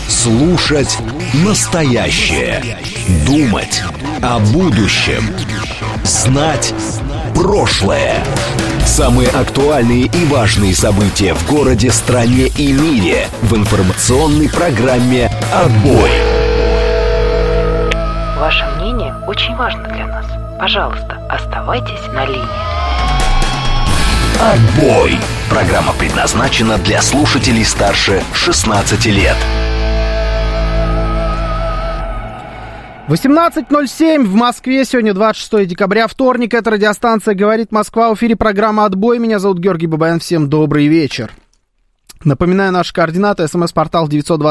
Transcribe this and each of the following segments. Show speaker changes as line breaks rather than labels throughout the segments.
Слушать настоящее. Думать о будущем. Знать прошлое. Самые актуальные и важные события в городе, стране и мире в информационной программе «Отбой».
Ваше мнение очень важно для нас. Пожалуйста, оставайтесь на линии.
«Отбой». Программа предназначена для слушателей старше 16 лет.
18:07 в Москве. Сегодня 26 декабря, вторник. Это радиостанция «Говорит Москва». В эфире программа «Отбой». Меня зовут Георгий Бабаян. Всем добрый вечер. Напоминаю, наши координаты. СМС-портал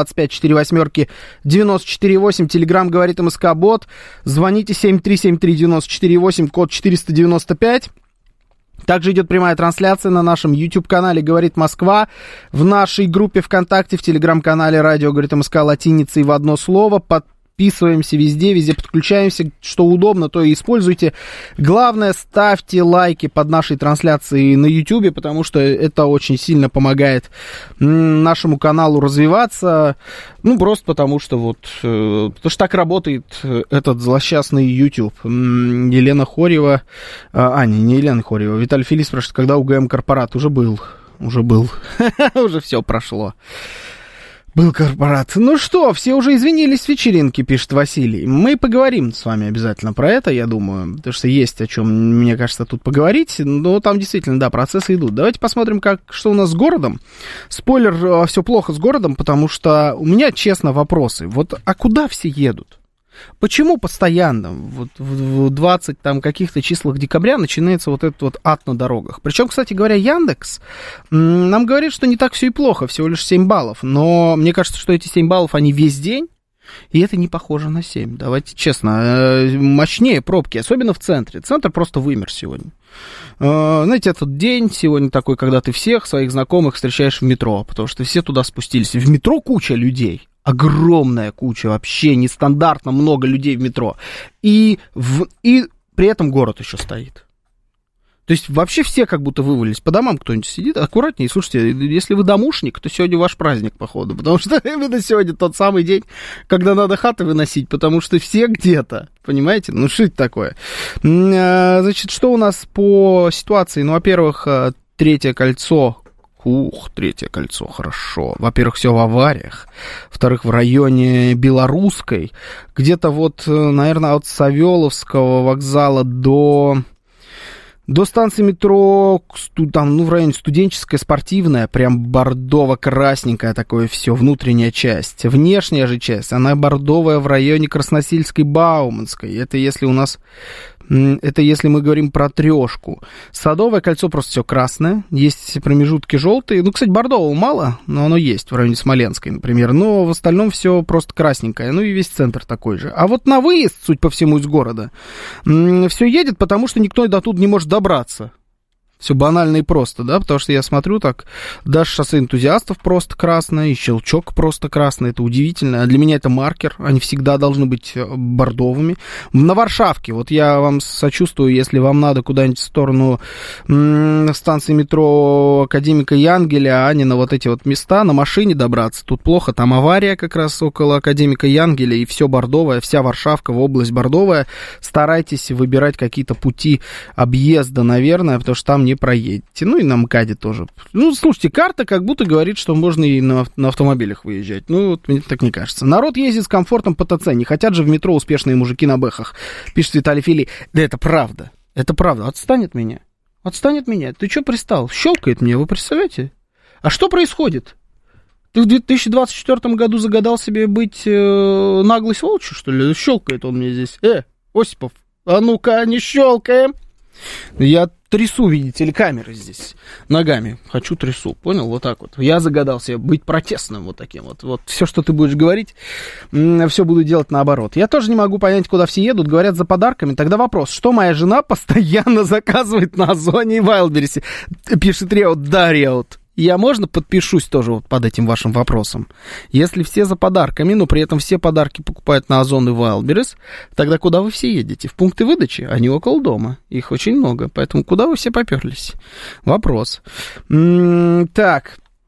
925-48-94-8. Телеграм «Говорит МСК-бот». Звоните 7373-94-8, код 495. Также идет прямая трансляция на нашем YouTube-канале «Говорит Москва», в нашей группе ВКонтакте, в Телеграм-канале «Радио Говорит МСК» латиницей в одно слово. Подписываемся везде подключаемся. Что удобно, то и используйте. Главное, ставьте лайки под нашей трансляцией на YouTube, потому что это очень сильно помогает нашему каналу развиваться. Ну, просто потому что так работает этот злосчастный YouTube. Елена Хорьева, не Елена Хорьева, Виталий Филипп спрашивает, когда УГМ корпорат? Уже был. Уже все прошло. Был корпорат. Ну что, все уже извинились с вечеринки, пишет Василий. Мы поговорим с вами обязательно про это, я думаю, потому что есть о чем, мне кажется, тут поговорить. Но там действительно, да, процессы идут. Давайте посмотрим, что у нас с городом. Спойлер, все плохо с городом, потому что у меня, честно, вопросы. А куда все едут? Почему постоянно в 20 там каких-то числах декабря начинается этот ад на дорогах? Причем, кстати говоря, Яндекс нам говорит, что не так все и плохо, всего лишь 7 баллов. Но мне кажется, что эти 7 баллов, они весь день, и это не похоже на 7. Давайте честно, мощнее пробки, особенно в центре. Центр просто вымер сегодня. Знаете, этот день сегодня такой, когда ты всех своих знакомых встречаешь в метро, потому что все туда спустились. В метро куча людей. Огромная куча, вообще нестандартно много людей в метро. И при этом город еще стоит. То есть вообще все как будто вывалились. По домам кто-нибудь сидит, аккуратнее. Слушайте, если вы домушник, то сегодня ваш праздник, походу. Потому что именно сегодня тот самый день, когда надо хаты выносить, потому что все где-то. Понимаете? Ну, что это такое? Значит, что у нас по ситуации? Ну, во-первых, Третье кольцо, хорошо. Во-первых, все в авариях. Во-вторых, в районе Белорусской. Где-то наверное, от Савеловского вокзала до станции метро, в районе Студенческая, Спортивная, прям бордово-красненькая такое все, внутренняя часть. Внешняя же часть, она бордовая в районе Красносельской, Бауманской. Это если мы говорим про трешку. Садовое кольцо просто все красное, есть промежутки желтые. Ну, кстати, бордового мало, но оно есть в районе Смоленской, например. Но в остальном все просто красненькое. Ну и весь центр такой же. А на выезд, судя по всему, из города, все едет, потому что никто до тут не может добраться. Все банально и просто, да, потому что я смотрю так, даже шоссе энтузиастов просто красное, и Щелчок просто красный, это удивительно, а для меня это маркер, они всегда должны быть бордовыми. На Варшавке, я вам сочувствую, если вам надо куда-нибудь в сторону станции метро Академика Янгеля, а не на эти места, на машине добраться, тут плохо, там авария как раз около Академика Янгеля, и все бордовое, вся Варшавка в область бордовая, старайтесь выбирать какие-то пути объезда, наверное, потому что там не проедете. Ну и на МКАДе тоже. Ну, слушайте, карта как будто говорит, что можно и на автомобилях выезжать. Ну, мне так не кажется. Народ ездит с комфортом по ТЦ. Не хотят же в метро успешные мужики на бэхах. Пишет Виталий Филипп. Да это правда. Это правда. Отстань от меня. Ты что пристал? Щелкает мне, вы представляете? А что происходит? Ты в 2024 году загадал себе быть наглой сволочью, что ли? Щелкает он мне здесь. Осипов, а ну-ка, не щелкаем. Я трясу, видите ли, камеры здесь ногами. Трясу, понял? Вот так вот. Я загадал себе быть протестным таким. Вот все, что ты будешь говорить, все буду делать наоборот. Я тоже не могу понять, куда все едут. Говорят, за подарками. Тогда вопрос, что моя жена постоянно заказывает на Озоне и Вайлдберрисе? Пишет Реут, да, Реут. Я, можно, подпишусь тоже под этим вашим вопросом? Если все за подарками, но при этом все подарки покупают на Озон и Wildberries, тогда куда вы все едете? В пункты выдачи? Они около дома. Их очень много. Поэтому куда вы все поперлись? Вопрос. Так.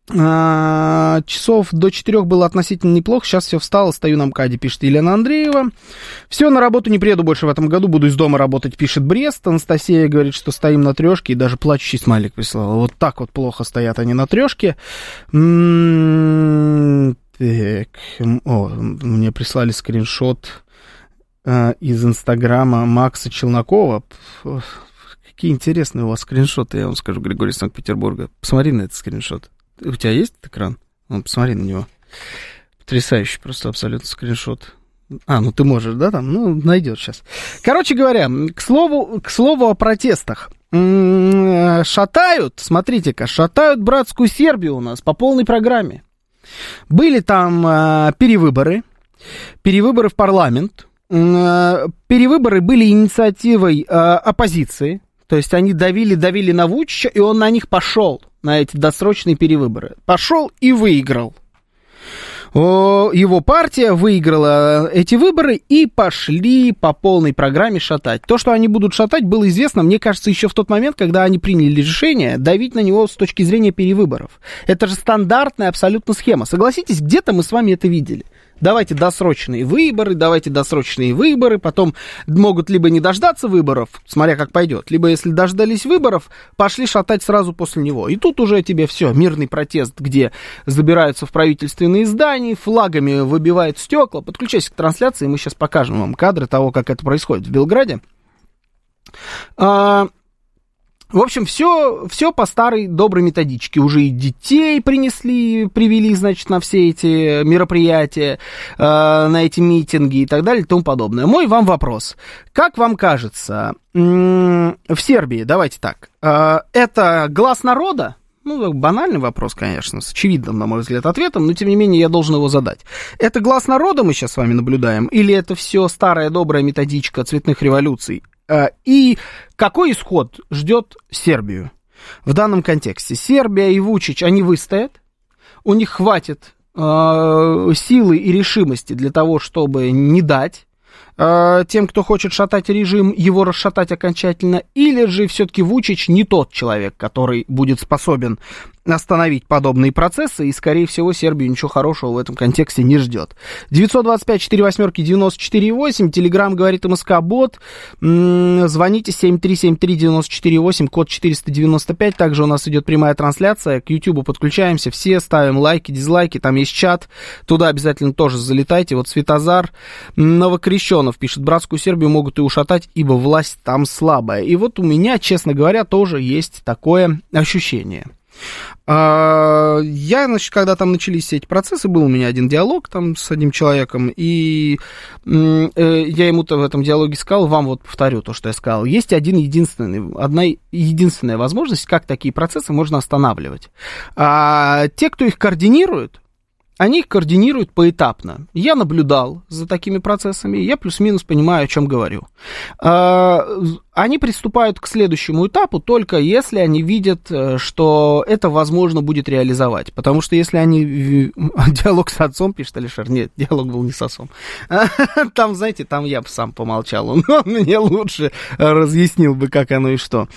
Часов до 4 было относительно неплохо, сейчас все встало, стою на МКАДе, пишет Елена Андреева. Все, на работу не приеду больше в этом году, буду из дома работать, пишет Брест. Анастасия говорит, что стоим на трешке, и даже плачущий смайлик прислала. Вот так вот плохо стоят они на трешке. Так, мне прислали скриншот из Инстаграма Макса Челнокова. Какие интересные у вас скриншоты, я вам скажу, Григорий из Санкт-Петербурга. Посмотри на этот скриншот. У тебя есть экран? Посмотри на него. Потрясающий просто абсолютно скриншот. Ну ты можешь, да, там? Ну, найдешь сейчас. Короче говоря, к слову о протестах. Шатают, смотрите-ка, шатают братскую Сербию у нас по полной программе. Были там перевыборы в парламент. Перевыборы были инициативой оппозиции. То есть они давили на Вучича, и он на них пошел, на эти досрочные перевыборы. Пошел и выиграл. Его партия выиграла эти выборы и пошли по полной программе шатать. То, что они будут шатать, было известно, мне кажется, еще в тот момент, когда они приняли решение давить на него с точки зрения перевыборов. Это же стандартная абсолютно схема. Согласитесь, где-то мы с вами это видели. Давайте досрочные выборы, потом могут либо не дождаться выборов, смотря как пойдет, либо если дождались выборов, пошли шатать сразу после него. И тут уже тебе все, мирный протест, где забираются в правительственные здания, флагами выбивают стекла. Подключайся к трансляции, мы сейчас покажем вам кадры того, как это происходит в Белграде. В общем, все по старой доброй методичке. Уже и детей привели, значит, на все эти мероприятия, на эти митинги и так далее и тому подобное. Мой вам вопрос. Как вам кажется, в Сербии, давайте так, это глас народа? Ну, банальный вопрос, конечно, с очевидным, на мой взгляд, ответом, но, тем не менее, я должен его задать. Это глас народа мы сейчас с вами наблюдаем? Или это все старая добрая методичка цветных революций? И какой исход ждет Сербию в данном контексте? Сербия и Вучич, они выстоят, у них хватит силы и решимости для того, чтобы не дать тем, кто хочет шатать режим, его расшатать окончательно, или же все-таки Вучич не тот человек, который будет способен остановить подобные процессы, и, скорее всего, Сербию ничего хорошего в этом контексте не ждет. 925-48-94-8, Телеграм говорит МСК-бот, звоните 7373-94-8, код 495, также у нас идет прямая трансляция, к Ютубу подключаемся, все ставим лайки, дизлайки, там есть чат, туда обязательно тоже залетайте. Вот Светозар Новокрещенов пишет, братскую Сербию могут и ушатать, ибо власть там слабая. И вот у меня, честно говоря, тоже есть такое ощущение. Я, значит, когда там начались все эти процессы, был у меня один диалог там с одним человеком, и я ему-то в этом диалоге сказал, вам вот повторю то, что я сказал, есть одна единственная возможность, как такие процессы можно останавливать. Те, кто их координирует, они их координируют поэтапно. Я наблюдал за такими процессами, я плюс-минус понимаю, о чем говорю. Они приступают к следующему этапу только если они видят, что это возможно будет реализовать. Потому что если они... Диалог с отцом, пишет Алишер. Нет, диалог был не с отцом. Там, знаете, там я бы сам помолчал. Он мне лучше разъяснил бы, как оно и что.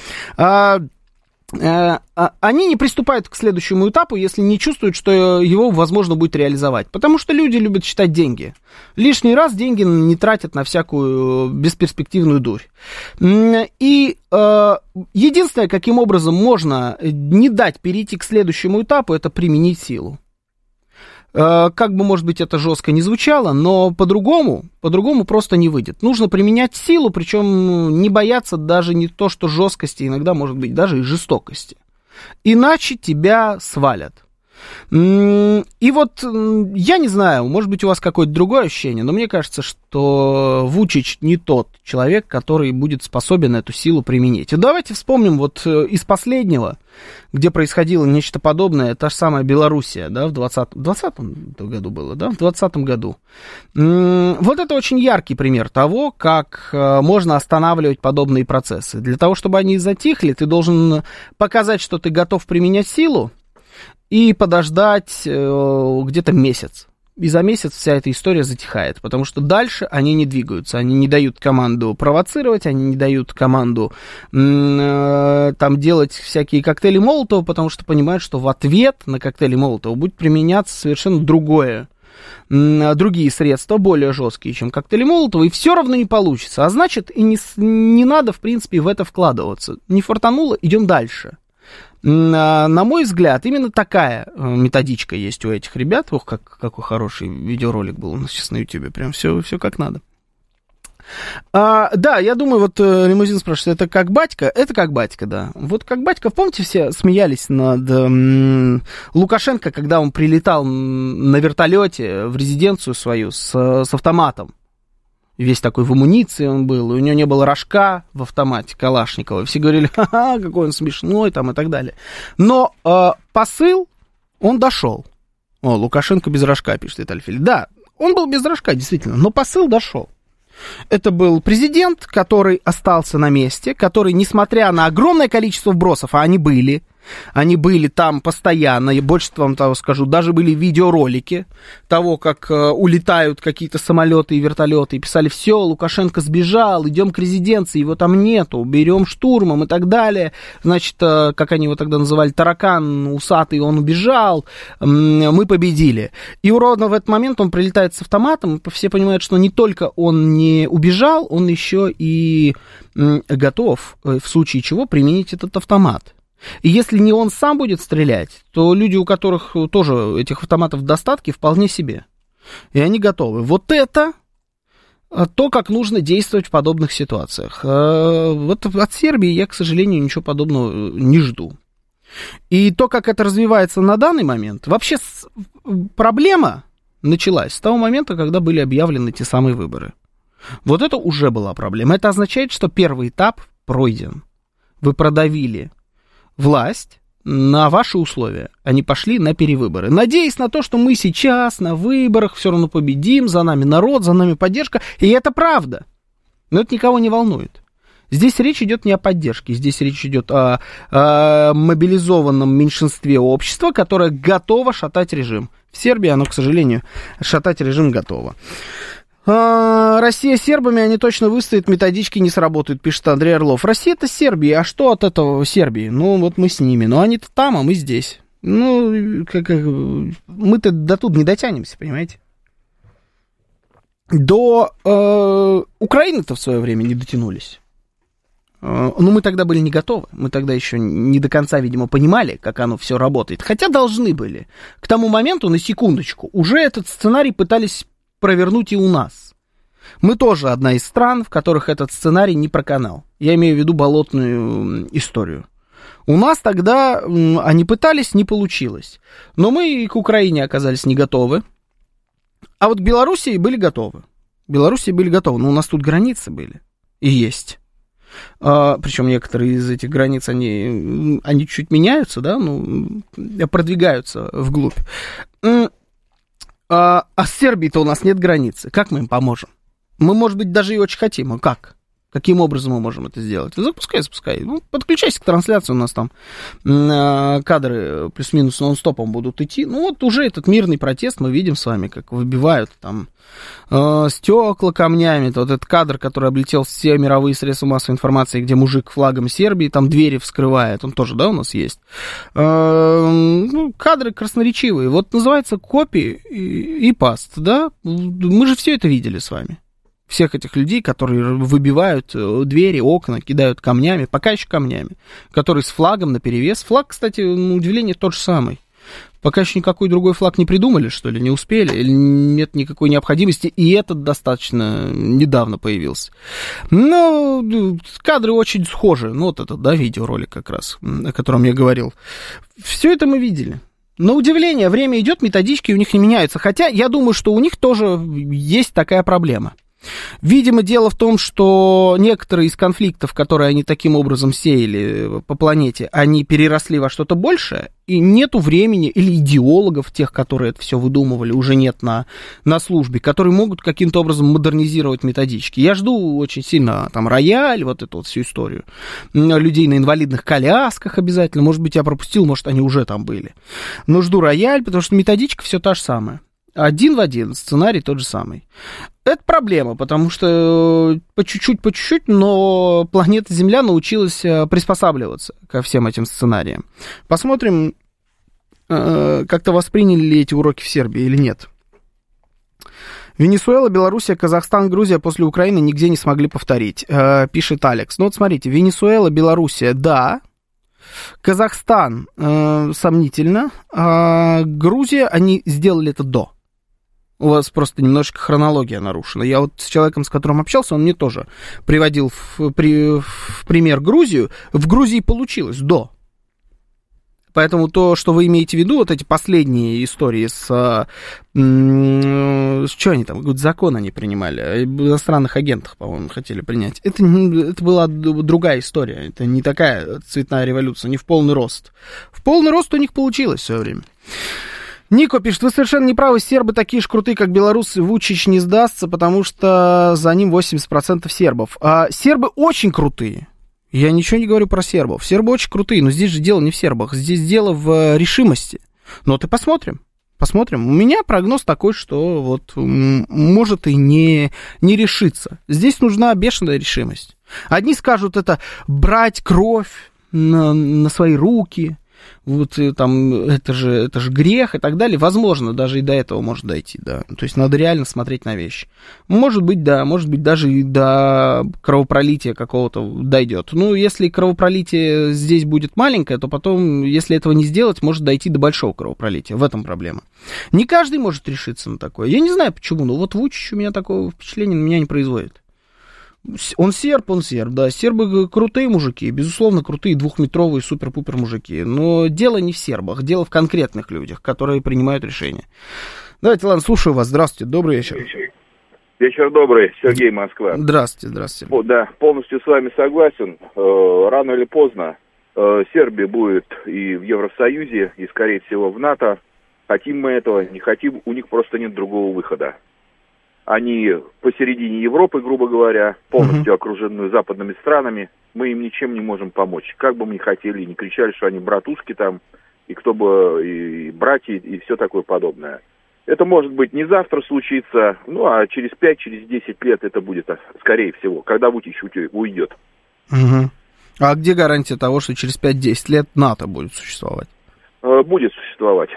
Они не приступают к следующему этапу, если не чувствуют, что его возможно будет реализовать. Потому что люди любят считать деньги. Лишний раз деньги не тратят на всякую бесперспективную дурь. И единственное, каким образом можно не дать перейти к следующему этапу, это применить силу. Как бы, может быть, это жестко не звучало, но по-другому просто не выйдет. Нужно применять силу, причем не бояться даже не то, что жесткости, иногда, может быть, даже и жестокости. Иначе тебя свалят. И вот, я не знаю, может быть, у вас какое-то другое ощущение, но мне кажется, что Вучич не тот человек, который будет способен эту силу применить. И давайте вспомним вот из последнего, где происходило нечто подобное, та же самая Белоруссия, да, в 2020 году было, да, в 2020 году. Вот это очень яркий пример того, как можно останавливать подобные процессы. Для того, чтобы они затихли, ты должен показать, что ты готов применять силу, и подождать где-то месяц. и за месяц вся эта история затихает, потому что дальше они не двигаются, они не дают команду провоцировать, они не дают команду там делать всякие коктейли Молотова, потому что понимают, что в ответ на коктейли Молотова будет применяться совершенно другие средства, более жесткие, чем коктейли Молотова, и все равно не получится, а значит, и не надо, в принципе, в это вкладываться. Не фартануло, идем дальше. На мой взгляд, именно такая методичка есть у этих ребят. Ох, какой хороший видеоролик был у нас сейчас на YouTube. Прям все как надо. Да, я думаю, вот Лимузин спрашивает, это как батька? Это как батька, да. Вот как батька, помните, все смеялись над Лукашенко, когда он прилетал на вертолете в резиденцию свою с автоматом. Весь такой в амуниции он был, и у него не было рожка в автомате Калашникова. Все говорили, ха-ха, какой он смешной, там, и так далее. Но посыл, он дошел. О, Лукашенко без рожка, пишет Витальфиль. Да, он был без рожка, действительно, но посыл дошел. Это был президент, который остался на месте, который, несмотря на огромное количество вбросов, а они были там постоянно, и больше вам того скажу, даже были видеоролики того, как улетают какие-то самолеты и вертолеты, и писали, все, Лукашенко сбежал, идем к резиденции, его там нету, берем штурмом и так далее. Значит, как они его тогда называли, таракан усатый, он убежал, мы победили. И ровно в этот момент он прилетает с автоматом, все понимают, что не только он не убежал, он еще и готов, в случае чего, применить этот автомат. И если не он сам будет стрелять, то люди, у которых тоже этих автоматов в достатке, вполне себе. И они готовы. Вот это то, как нужно действовать в подобных ситуациях. Вот от Сербии я, к сожалению, ничего подобного не жду. И то, как это развивается на данный момент, вообще проблема началась с того момента, когда были объявлены те самые выборы. Вот это уже была проблема. Это означает, что первый этап пройден. Вы продавили власть на ваши условия. Они пошли на перевыборы. Надеясь на то, что мы сейчас на выборах все равно победим, за нами народ, за нами поддержка. И это правда. Но это никого не волнует. Здесь речь идет не о поддержке. Здесь речь идет о мобилизованном меньшинстве общества, которое готово шатать режим. В Сербии оно, к сожалению, шатать режим готово. Россия с сербами, они точно выстоят, методички не сработают, пишет Андрей Орлов. Россия это Сербия, а что от этого Сербии? Ну, вот мы с ними, но они-то там, а мы здесь. Ну, мы-то до тут не дотянемся, понимаете? До Украины-то в свое время не дотянулись. Но мы тогда были не готовы, мы тогда еще не до конца, видимо, понимали, как оно все работает. Хотя должны были. К тому моменту, на секундочку, уже этот сценарий пытались провернуть и у нас. Мы тоже одна из стран, в которых этот сценарий не проканал. Я имею в виду болотную историю. У нас тогда они пытались, не получилось. Но мы к Украине оказались не готовы. А вот к Белоруссии были готовы. Но у нас тут границы были. И есть. Причем некоторые из этих границ, они чуть меняются, да, продвигаются вглубь. А с Сербией-то у нас нет границы. Как мы им поможем? Мы, может быть, даже и очень хотим. А как? Каким образом мы можем это сделать? Запускай. Ну, подключайся к трансляции, у нас там кадры плюс-минус нон-стопом будут идти. Ну, вот уже этот мирный протест мы видим с вами, как выбивают там стекла камнями. Вот этот кадр, который облетел все мировые средства массовой информации, где мужик флагом Сербии там двери вскрывает. Он тоже, да, у нас есть. Кадры красноречивые. Вот называется copy и paste, да? Мы же все это видели с вами. Всех этих людей, которые выбивают двери, окна, кидают камнями, пока еще камнями, которые с флагом наперевес. Флаг, кстати, на удивление, тот же самый. Пока еще никакой другой флаг не придумали, что ли, не успели, или нет никакой необходимости, и этот достаточно недавно появился. Но кадры очень схожи. Ну, вот этот, да, видеоролик как раз, о котором я говорил. Все это мы видели. На удивление, время идет, методички у них не меняются. Хотя я думаю, что у них тоже есть такая проблема. Видимо, дело в том, что некоторые из конфликтов, которые они таким образом сеяли по планете, они переросли во что-то большее, и нету времени, или идеологов, тех, которые это все выдумывали, уже нет на службе, которые могут каким-то образом модернизировать методички. Я жду очень сильно там рояль, вот эту вот всю историю, людей на инвалидных колясках обязательно, может быть, я пропустил, может, они уже там были. Но жду рояль, потому что методичка все та же самая. Один в один, сценарий тот же самый. Это проблема, потому что по чуть-чуть, но планета Земля научилась приспосабливаться ко всем этим сценариям. Посмотрим, как-то восприняли ли эти уроки в Сербии или нет. Венесуэла, Белоруссия, Казахстан, Грузия после Украины нигде не смогли повторить, пишет Алекс. Ну вот смотрите, Венесуэла, Белоруссия, да. Казахстан, сомнительно. А Грузия, они сделали это до. У вас просто немножечко хронология нарушена. Я вот с человеком, с которым общался, он мне тоже приводил в пример Грузию. В Грузии получилось до. Поэтому то, что вы имеете в виду, вот эти последние истории что они там, какой-то закон они принимали, иностранных агентах, по-моему, хотели принять. Это была другая история, это не такая цветная революция, не в полный рост. В полный рост у них получилось в свое время. Нико пишет, вы совершенно не правы, сербы такие же крутые, как белорусы, Вучич не сдастся, потому что за ним 80% сербов. А сербы очень крутые. Я ничего не говорю про сербов. Сербы очень крутые, но здесь же дело не в сербах, здесь дело в решимости. Ну вот и посмотрим. У меня прогноз такой, что вот может и не решиться. Здесь нужна бешеная решимость. Одни скажут, это брать кровь на свои руки, вот там это же грех и так далее. Возможно, даже и до этого может дойти, да. То есть надо реально смотреть на вещи. Может быть, да, может быть, даже и до кровопролития какого-то дойдет. Ну, если кровопролитие здесь будет маленькое, то потом, если этого не сделать, может дойти до большого кровопролития. В этом проблема. Не каждый может решиться на такое. Я не знаю почему, но вот Вучич у меня такого впечатления на меня не производит. Он серб, да, сербы крутые мужики, безусловно, крутые двухметровые супер-пупер мужики, но дело не в сербах, дело в конкретных людях, которые принимают решения. Давайте, ладно, слушаю вас, здравствуйте, добрый вечер.
Вечер добрый, Сергей, Москва.
Здравствуйте.
Да, полностью с вами согласен, рано или поздно Сербия будет и в Евросоюзе, и, скорее всего, в НАТО. Хотим мы этого, не хотим, у них просто нет другого выхода. Они посередине Европы, грубо говоря, полностью окружены западными странами. Мы им ничем не можем помочь. Как бы мы ни хотели, не кричали, что они братушки там, и кто бы, и братья, и все такое подобное. Это может быть не завтра случится, ну, а через 5, через 10 лет это будет, скорее всего, когда Вучич уйдет.
Угу. А где гарантия того, что через 5-10 лет НАТО будет существовать?
Будет существовать.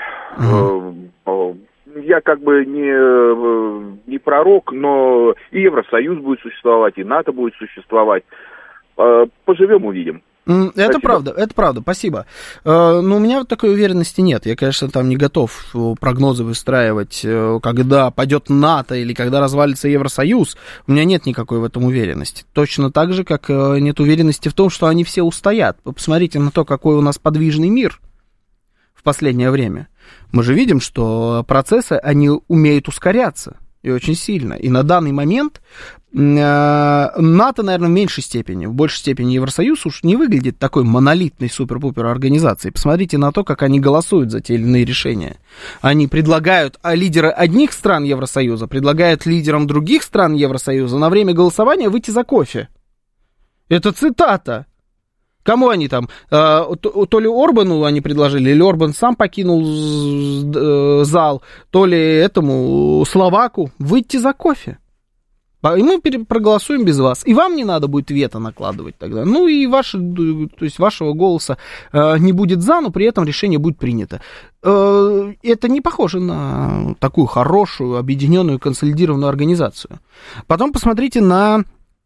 Я как бы не пророк, но и Евросоюз будет существовать, и НАТО будет существовать. Поживем, увидим.
Это правда, спасибо. Но у меня вот такой уверенности нет. Я, конечно, там не готов прогнозы выстраивать, когда пойдет НАТО или когда развалится Евросоюз. У меня нет никакой в этом уверенности. Точно так же, как нет уверенности в том, что они все устоят. Вы посмотрите на то, какой у нас подвижный мир в последнее время. Мы же видим, что процессы, они умеют ускоряться, и очень сильно. И на данный момент НАТО, наверное, в меньшей степени, в большей степени Евросоюз уж не выглядит такой монолитной супер-пупер организацией. Посмотрите на то, как они голосуют за те или иные решения. Они предлагают, а лидеры одних стран Евросоюза предлагают лидерам других стран Евросоюза на время голосования выйти за кофе. Это цитата. Кому они там? То ли Орбану они предложили, или Орбан сам покинул зал, то ли этому Словаку выйти за кофе. И мы проголосуем без вас. И вам не надо будет вето накладывать тогда. Ну и то есть вашего голоса не будет за, но при этом решение будет принято. Это не похоже на такую хорошую, объединенную, консолидированную организацию. Потом посмотрите на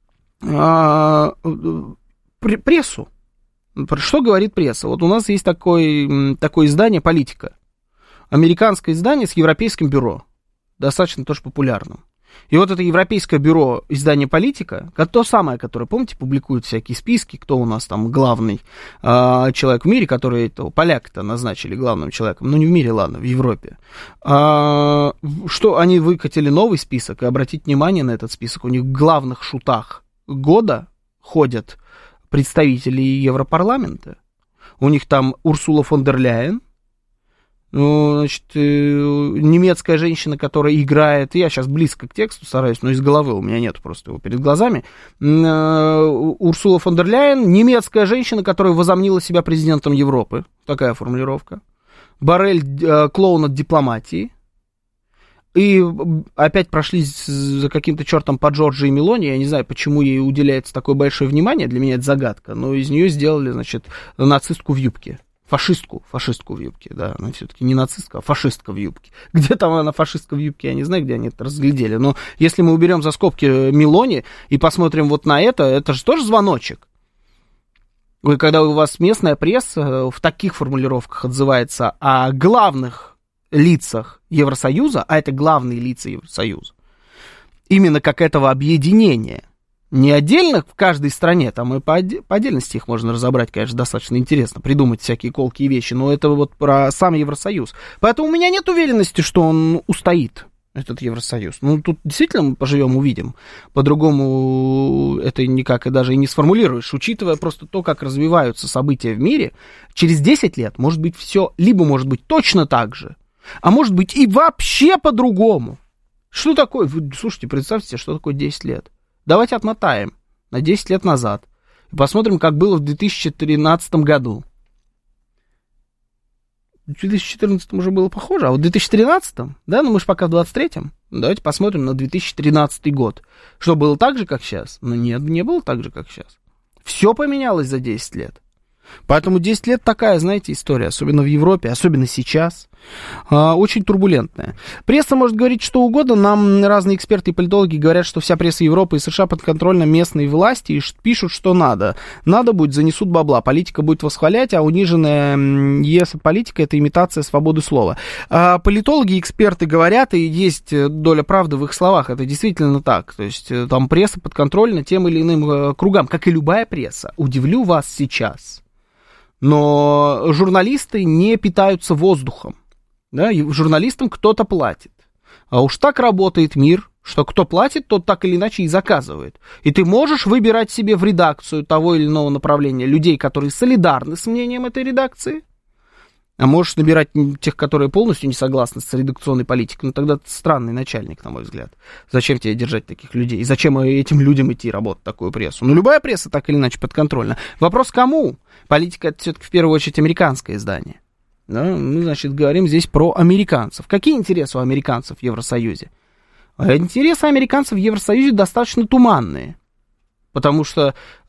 прессу. Что говорит пресса? Вот у нас есть такое издание «Политика». Американское издание с европейским бюро. Достаточно тоже популярным. И вот это европейское бюро издания «Политика», то самое, которое, помните, публикует всякие списки, кто у нас там главный человек в мире, который этого поляка-то назначили главным человеком. Ну, не в мире, ладно, в Европе. Что они выкатили новый список, и обратите внимание на этот список. У них в главных шутах года ходят представители Европарламента. У них там Урсула фон дер Ляйен, значит, немецкая женщина, которая играет, я сейчас близко к тексту стараюсь, но из головы у меня нет просто его перед глазами, Урсула фон дер Ляйен, немецкая женщина, которая возомнила себя президентом Европы, такая формулировка, Боррель, клоун от дипломатии, И опять прошлись за каким-то чертом по Джорджии Мелони. Я не знаю, почему ей уделяется такое большое внимание. Для меня это загадка. Но из нее сделали, значит, нацистку в юбке. Фашистку в юбке, да. Она все-таки не нацистка, а фашистка в юбке. Где там она фашистка в юбке, я не знаю, где они это разглядели. Но если мы уберем за скобки Мелони и посмотрим вот на это же тоже звоночек. Когда у вас местная пресса в таких формулировках отзывается о главных лицах Евросоюза, а это главные лица Евросоюза, именно как этого объединения, не отдельно в каждой стране, там и по отдельности их можно разобрать, конечно, достаточно интересно, придумать всякие колкие вещи, но это вот про сам Евросоюз. Поэтому у меня нет уверенности, что он устоит, этот Евросоюз. Ну, тут действительно мы поживем, увидим. По-другому это никак и даже и не сформулируешь. Учитывая просто то, как развиваются события в мире, через 10 лет может быть все, либо может быть точно так же, а может быть и вообще по-другому. Что такое? Слушайте, представьте себе, что такое 10 лет. Давайте отмотаем на 10 лет назад и посмотрим, как было в 2013 году. В 2014 уже было похоже, а вот в 2013, да, ну мы же пока в 23-м, давайте посмотрим на 2013 год. Что, было так же, как сейчас? Ну нет, не было так же, как сейчас. Все поменялось за 10 лет. Поэтому 10 лет такая, знаете, история, особенно в Европе, особенно сейчас, очень турбулентная. Пресса может говорить что угодно, нам разные эксперты и политологи говорят, что вся пресса Европы и США подконтрольна местной власти и пишут, что надо. Надо будет, занесут бабла, политика будет восхвалять, а униженная ЕС от политика — это имитация свободы слова. Политологи и эксперты говорят, и есть доля правды в их словах, это действительно так, то есть там пресса подконтрольна тем или иным кругам, как и любая пресса. Удивлю вас сейчас. Но журналисты не питаются воздухом. Да? И журналистам кто-то платит. А уж так работает мир, что кто платит, тот так или иначе и заказывает. И ты можешь выбирать себе в редакцию того или иного направления людей, которые солидарны с мнением этой редакции, а можешь набирать тех, которые полностью не согласны с редакционной политикой. Ну, тогда ты странный начальник, на мой взгляд. Зачем тебе держать таких людей? И зачем этим людям идти работать такую прессу? Ну, любая пресса так или иначе подконтрольна. Вопрос кому? Политика — это все-таки в первую очередь американское издание. Да? Мы, значит, говорим здесь про американцев. Какие интересы у американцев в Евросоюзе? Интересы американцев в Евросоюзе достаточно туманные. Потому что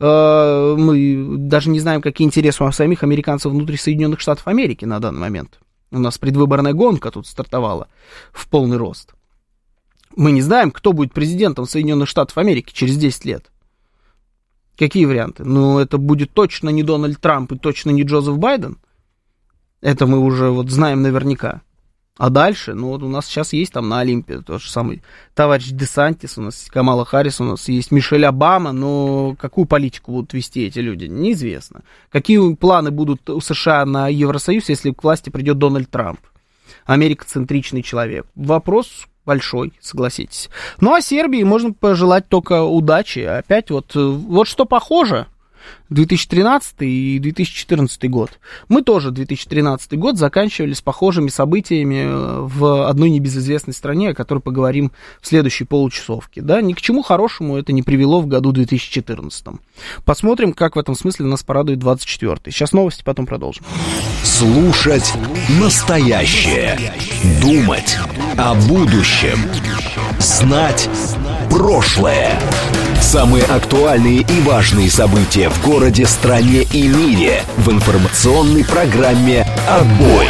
мы даже не знаем, какие интересы у самих американцев внутри Соединенных Штатов Америки на данный момент. У нас предвыборная гонка тут стартовала в полный рост. Мы не знаем, кто будет президентом Соединенных Штатов Америки через 10 лет. Какие варианты? Ну, это будет точно не Дональд Трамп и точно не Джозеф Байден. Это мы уже вот знаем наверняка. А дальше, ну вот у нас сейчас есть там на Олимпе тот же самый товарищ Десантис, у нас есть Камала Харрис, у нас есть Мишель Обама, но какую политику будут вести эти люди, неизвестно. Какие планы будут у США на Евросоюз, если к власти придет Дональд Трамп? Америкоцентричный человек. Вопрос большой, согласитесь. Ну, а Сербии можно пожелать только удачи. Опять вот что похоже. 2013 и 2014 год. Мы тоже 2013 год заканчивали с похожими событиями в одной небезызвестной стране, о которой поговорим в следующей получасовке. Да? Ни к чему хорошему это не привело в году 2014. Посмотрим, как в этом смысле нас порадует 24-й. Сейчас новости, потом продолжим.
Слушать настоящее. Думать о будущем. Знать прошлое. Самые актуальные и важные события в городе, стране и мире в информационной программе «Отбой».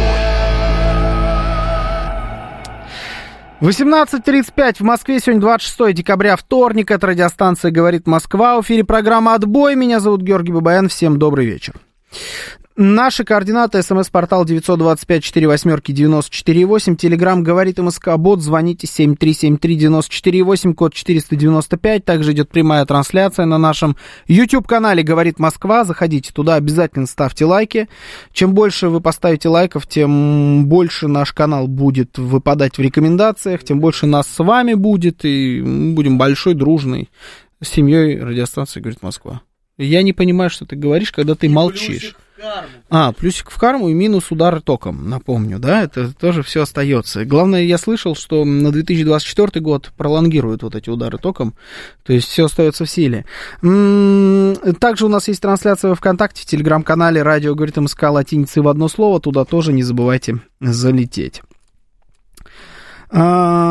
18:35 в Москве. Сегодня 26 декабря, вторник. Это радиостанция «Говорит Москва». В эфире программа «Отбой». Меня зовут Георгий Бабаян. Всем добрый вечер. Наши координаты: СМС-портал 925-48-94-8, Телеграм «Говорит МСК-бот», звоните 7373-94-8, код 495, также идет прямая трансляция на нашем YouTube-канале «Говорит Москва», заходите туда, обязательно ставьте лайки, чем больше вы поставите лайков, тем больше наш канал будет выпадать в рекомендациях, тем больше нас с вами будет, и мы будем большой, дружной семьей радиостанции «Говорит Москва». Я не понимаю, что ты говоришь, когда ты молчишь. Плюсик в карму и минус удар током, напомню, да, это тоже все остается. Главное, я слышал, что на 2024 год пролонгируют вот эти удары током, то есть все остается в силе. Также у нас есть трансляция во ВКонтакте, в Телеграм-канале «Радио говорит МСК» латиницей в одно слово, туда тоже не забывайте залететь.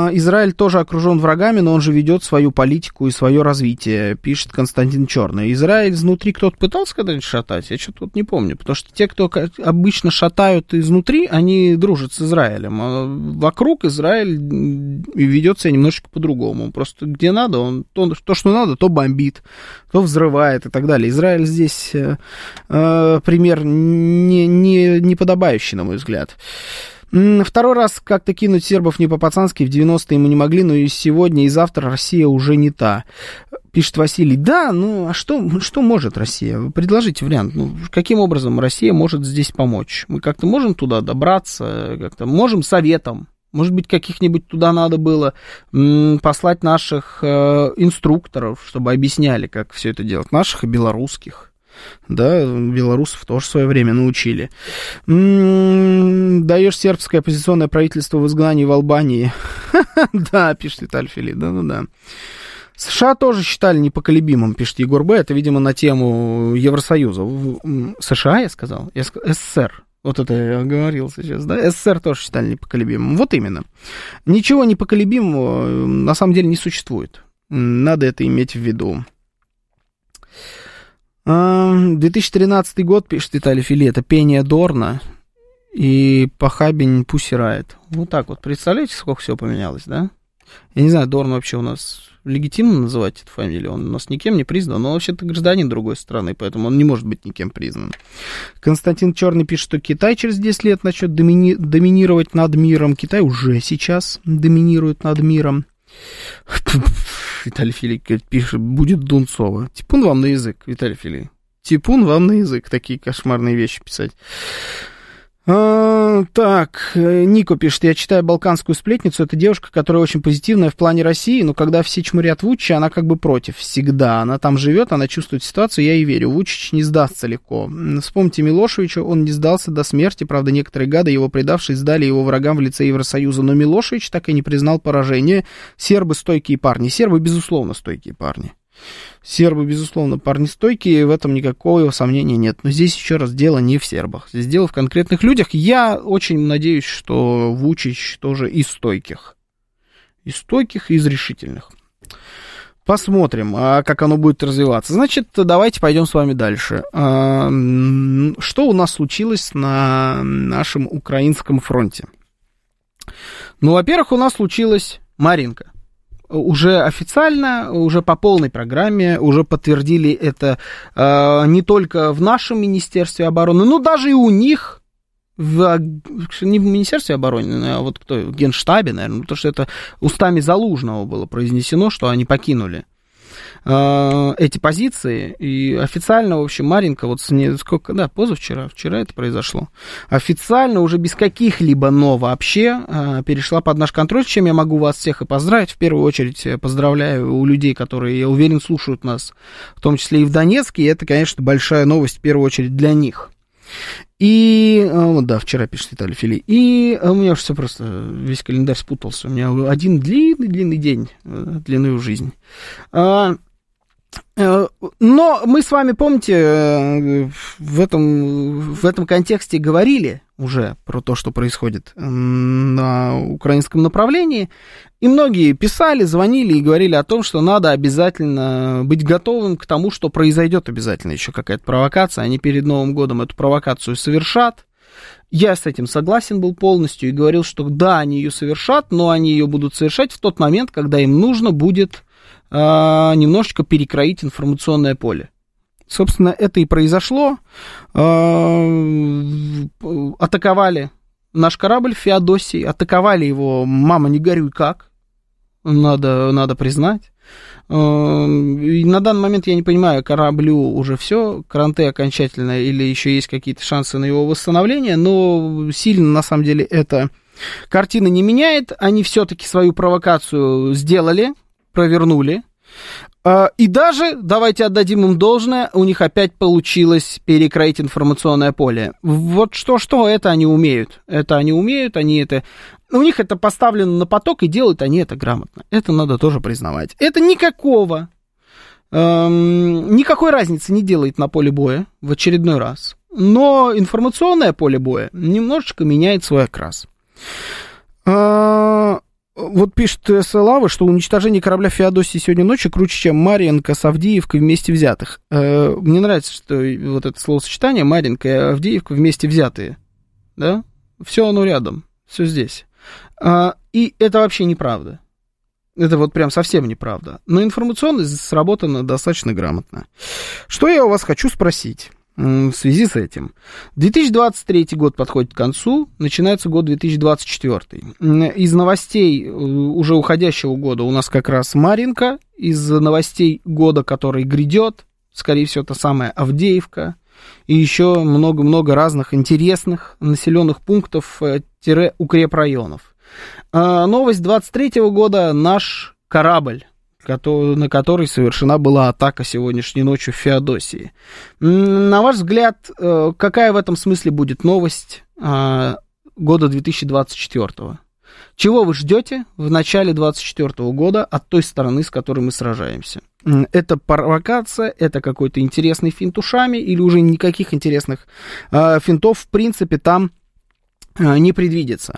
Израиль тоже окружен врагами, но он же ведет свою политику и свое развитие, пишет Константин Черный. Израиль изнутри кто-то пытался когда-нибудь шатать? Я что-то вот не помню, потому что те, кто обычно шатают изнутри, они дружат с Израилем, а вокруг Израиль ведет себя немножечко по-другому. Просто где надо, он то, что надо, то бомбит, то взрывает и так далее. Израиль здесь пример не подобающий, на мой взгляд. Второй раз как-то кинуть сербов не по-пацански в 90-е мы не могли, но и сегодня, и завтра Россия уже не та. Пишет Василий. Да, ну а что может Россия? Предложите вариант. Ну, каким образом Россия может здесь помочь? Мы как-то можем туда добраться, как-то можем советом. Может быть, каких-нибудь туда надо было послать наших инструкторов, чтобы объясняли, как все это делать. Наших и белорусских. Да, белорусов тоже в свое время научили. Даешь сербское оппозиционное правительство в изгнании в Албании. Да, пишет Виталий Филипп, да. США тоже считали непоколебимым, пишет Егор Б. Это, видимо, на тему Евросоюза. США, я сказал? СССР. Вот это я говорил сейчас, да? СССР тоже считали непоколебимым. Вот именно. Ничего непоколебимого на самом деле не существует. Надо это иметь в виду. 2013 год, пишет Виталий Фили, это пение Дорна и похабень Пусси Райт. Вот так вот. Представляете, сколько всего поменялось, да? Я не знаю, Дорн вообще у нас легитимно называть эту фамилию. Он у нас никем не признан, но вообще-то гражданин другой страны, поэтому он не может быть никем признан. Константин Черный пишет, что Китай через 10 лет начнет доминировать над миром. Китай уже сейчас доминирует над миром. Виталий Филипп пишет, будет Дунцова. Типун вам на язык, Виталий Филипп. Типун вам на язык такие кошмарные вещи писать. Так, Нико пишет, я читаю «Балканскую сплетницу». Это девушка, которая очень позитивная в плане России, но когда все чморят Вучича, она как бы против. Всегда. Она там живет, она чувствует ситуацию, я ей верю. Вучич не сдастся легко. Вспомните Милошевича, он не сдался до смерти. Правда, некоторые гады, его предавшие, сдали его врагам в лице Евросоюза. Но Милошевич так и не признал поражение. Сербы стойкие парни. Сербы, безусловно, стойкие парни. Сербы, безусловно, парни стойкие, в этом никакого сомнения нет. Но здесь, еще раз, дело не в сербах. Здесь дело в конкретных людях. Я очень надеюсь, что Вучич тоже из стойких. Из стойких и из решительных. Посмотрим, как оно будет развиваться. Значит, давайте пойдем с вами дальше. Что у нас случилось на нашем украинском фронте? Ну, во-первых, у нас случилась Марьинка. Уже официально, уже по полной программе, уже подтвердили это не только в нашем Министерстве обороны, но даже и у них, не в Министерстве обороны, а вот кто, в Генштабе, наверное, потому что это устами Залужного было произнесено, что они покинули эти позиции, и официально, в общем, Марьинка, вот сколько, да, позавчера, вчера это произошло, официально уже без каких-либо «но» вообще перешла под наш контроль, с чем я могу вас всех и поздравить. В первую очередь поздравляю у людей, которые, я уверен, слушают нас, в том числе и в Донецке, и это, конечно, большая новость в первую очередь для них. И, да, вчера пишет Виталий Фили, и у меня уже все просто, весь календарь спутался, у меня один длинный день, длинную жизнь. Но мы с вами, помните, в этом контексте говорили уже про то, что происходит на украинском направлении, и многие писали, звонили и говорили о том, что надо обязательно быть готовым к тому, что произойдет обязательно еще какая-то провокация, они перед Новым годом эту провокацию совершат. Я с этим согласен был полностью и говорил, что да, они ее совершат, но они ее будут совершать в тот момент, когда им нужно будет немножечко перекроить информационное поле. Собственно, это и произошло. Атаковали наш корабль Феодосий, атаковали его, мама, не горюй как, надо признать. И на данный момент я не понимаю, кораблю уже все, кранты окончательно, или еще есть какие-то шансы на его восстановление, но сильно, на самом деле, эта картина не меняет. Они все-таки свою провокацию сделали, провернули. И даже, давайте отдадим им должное, у них опять получилось перекроить информационное поле. Вот что это они умеют. У них это поставлено на поток, и делают они это грамотно. Это надо тоже признавать. Это никакой разницы не делает на поле боя в очередной раз. Но информационное поле боя немножечко меняет свой окрас. Вот пишет Слава, что уничтожение корабля Феодосии сегодня ночью круче, чем Марьинка с Авдеевкой вместе взятых. Мне нравится, что вот это словосочетание Марьинка и Авдеевка вместе взятые. Да? Все оно рядом, все здесь. И это вообще неправда. Это вот прям совсем неправда. Но информационно сработано достаточно грамотно. Что я у вас хочу спросить в связи с этим? 2023 год подходит к концу, начинается год 2024. Из новостей уже уходящего года у нас как раз Марьинка, из новостей года, который грядет, скорее всего, та самая Авдеевка, и еще много-много разных интересных населенных пунктов-укрепрайонов. Новость 23 года: наш корабль, на который совершена была атака сегодняшней ночью в Феодосии. На ваш взгляд, какая в этом смысле будет новость года 2024? Чего вы ждете в начале 2024 года от той стороны, с которой мы сражаемся? Это провокация, это какой-то интересный финт ушами, или уже никаких интересных финтов в принципе там не предвидится?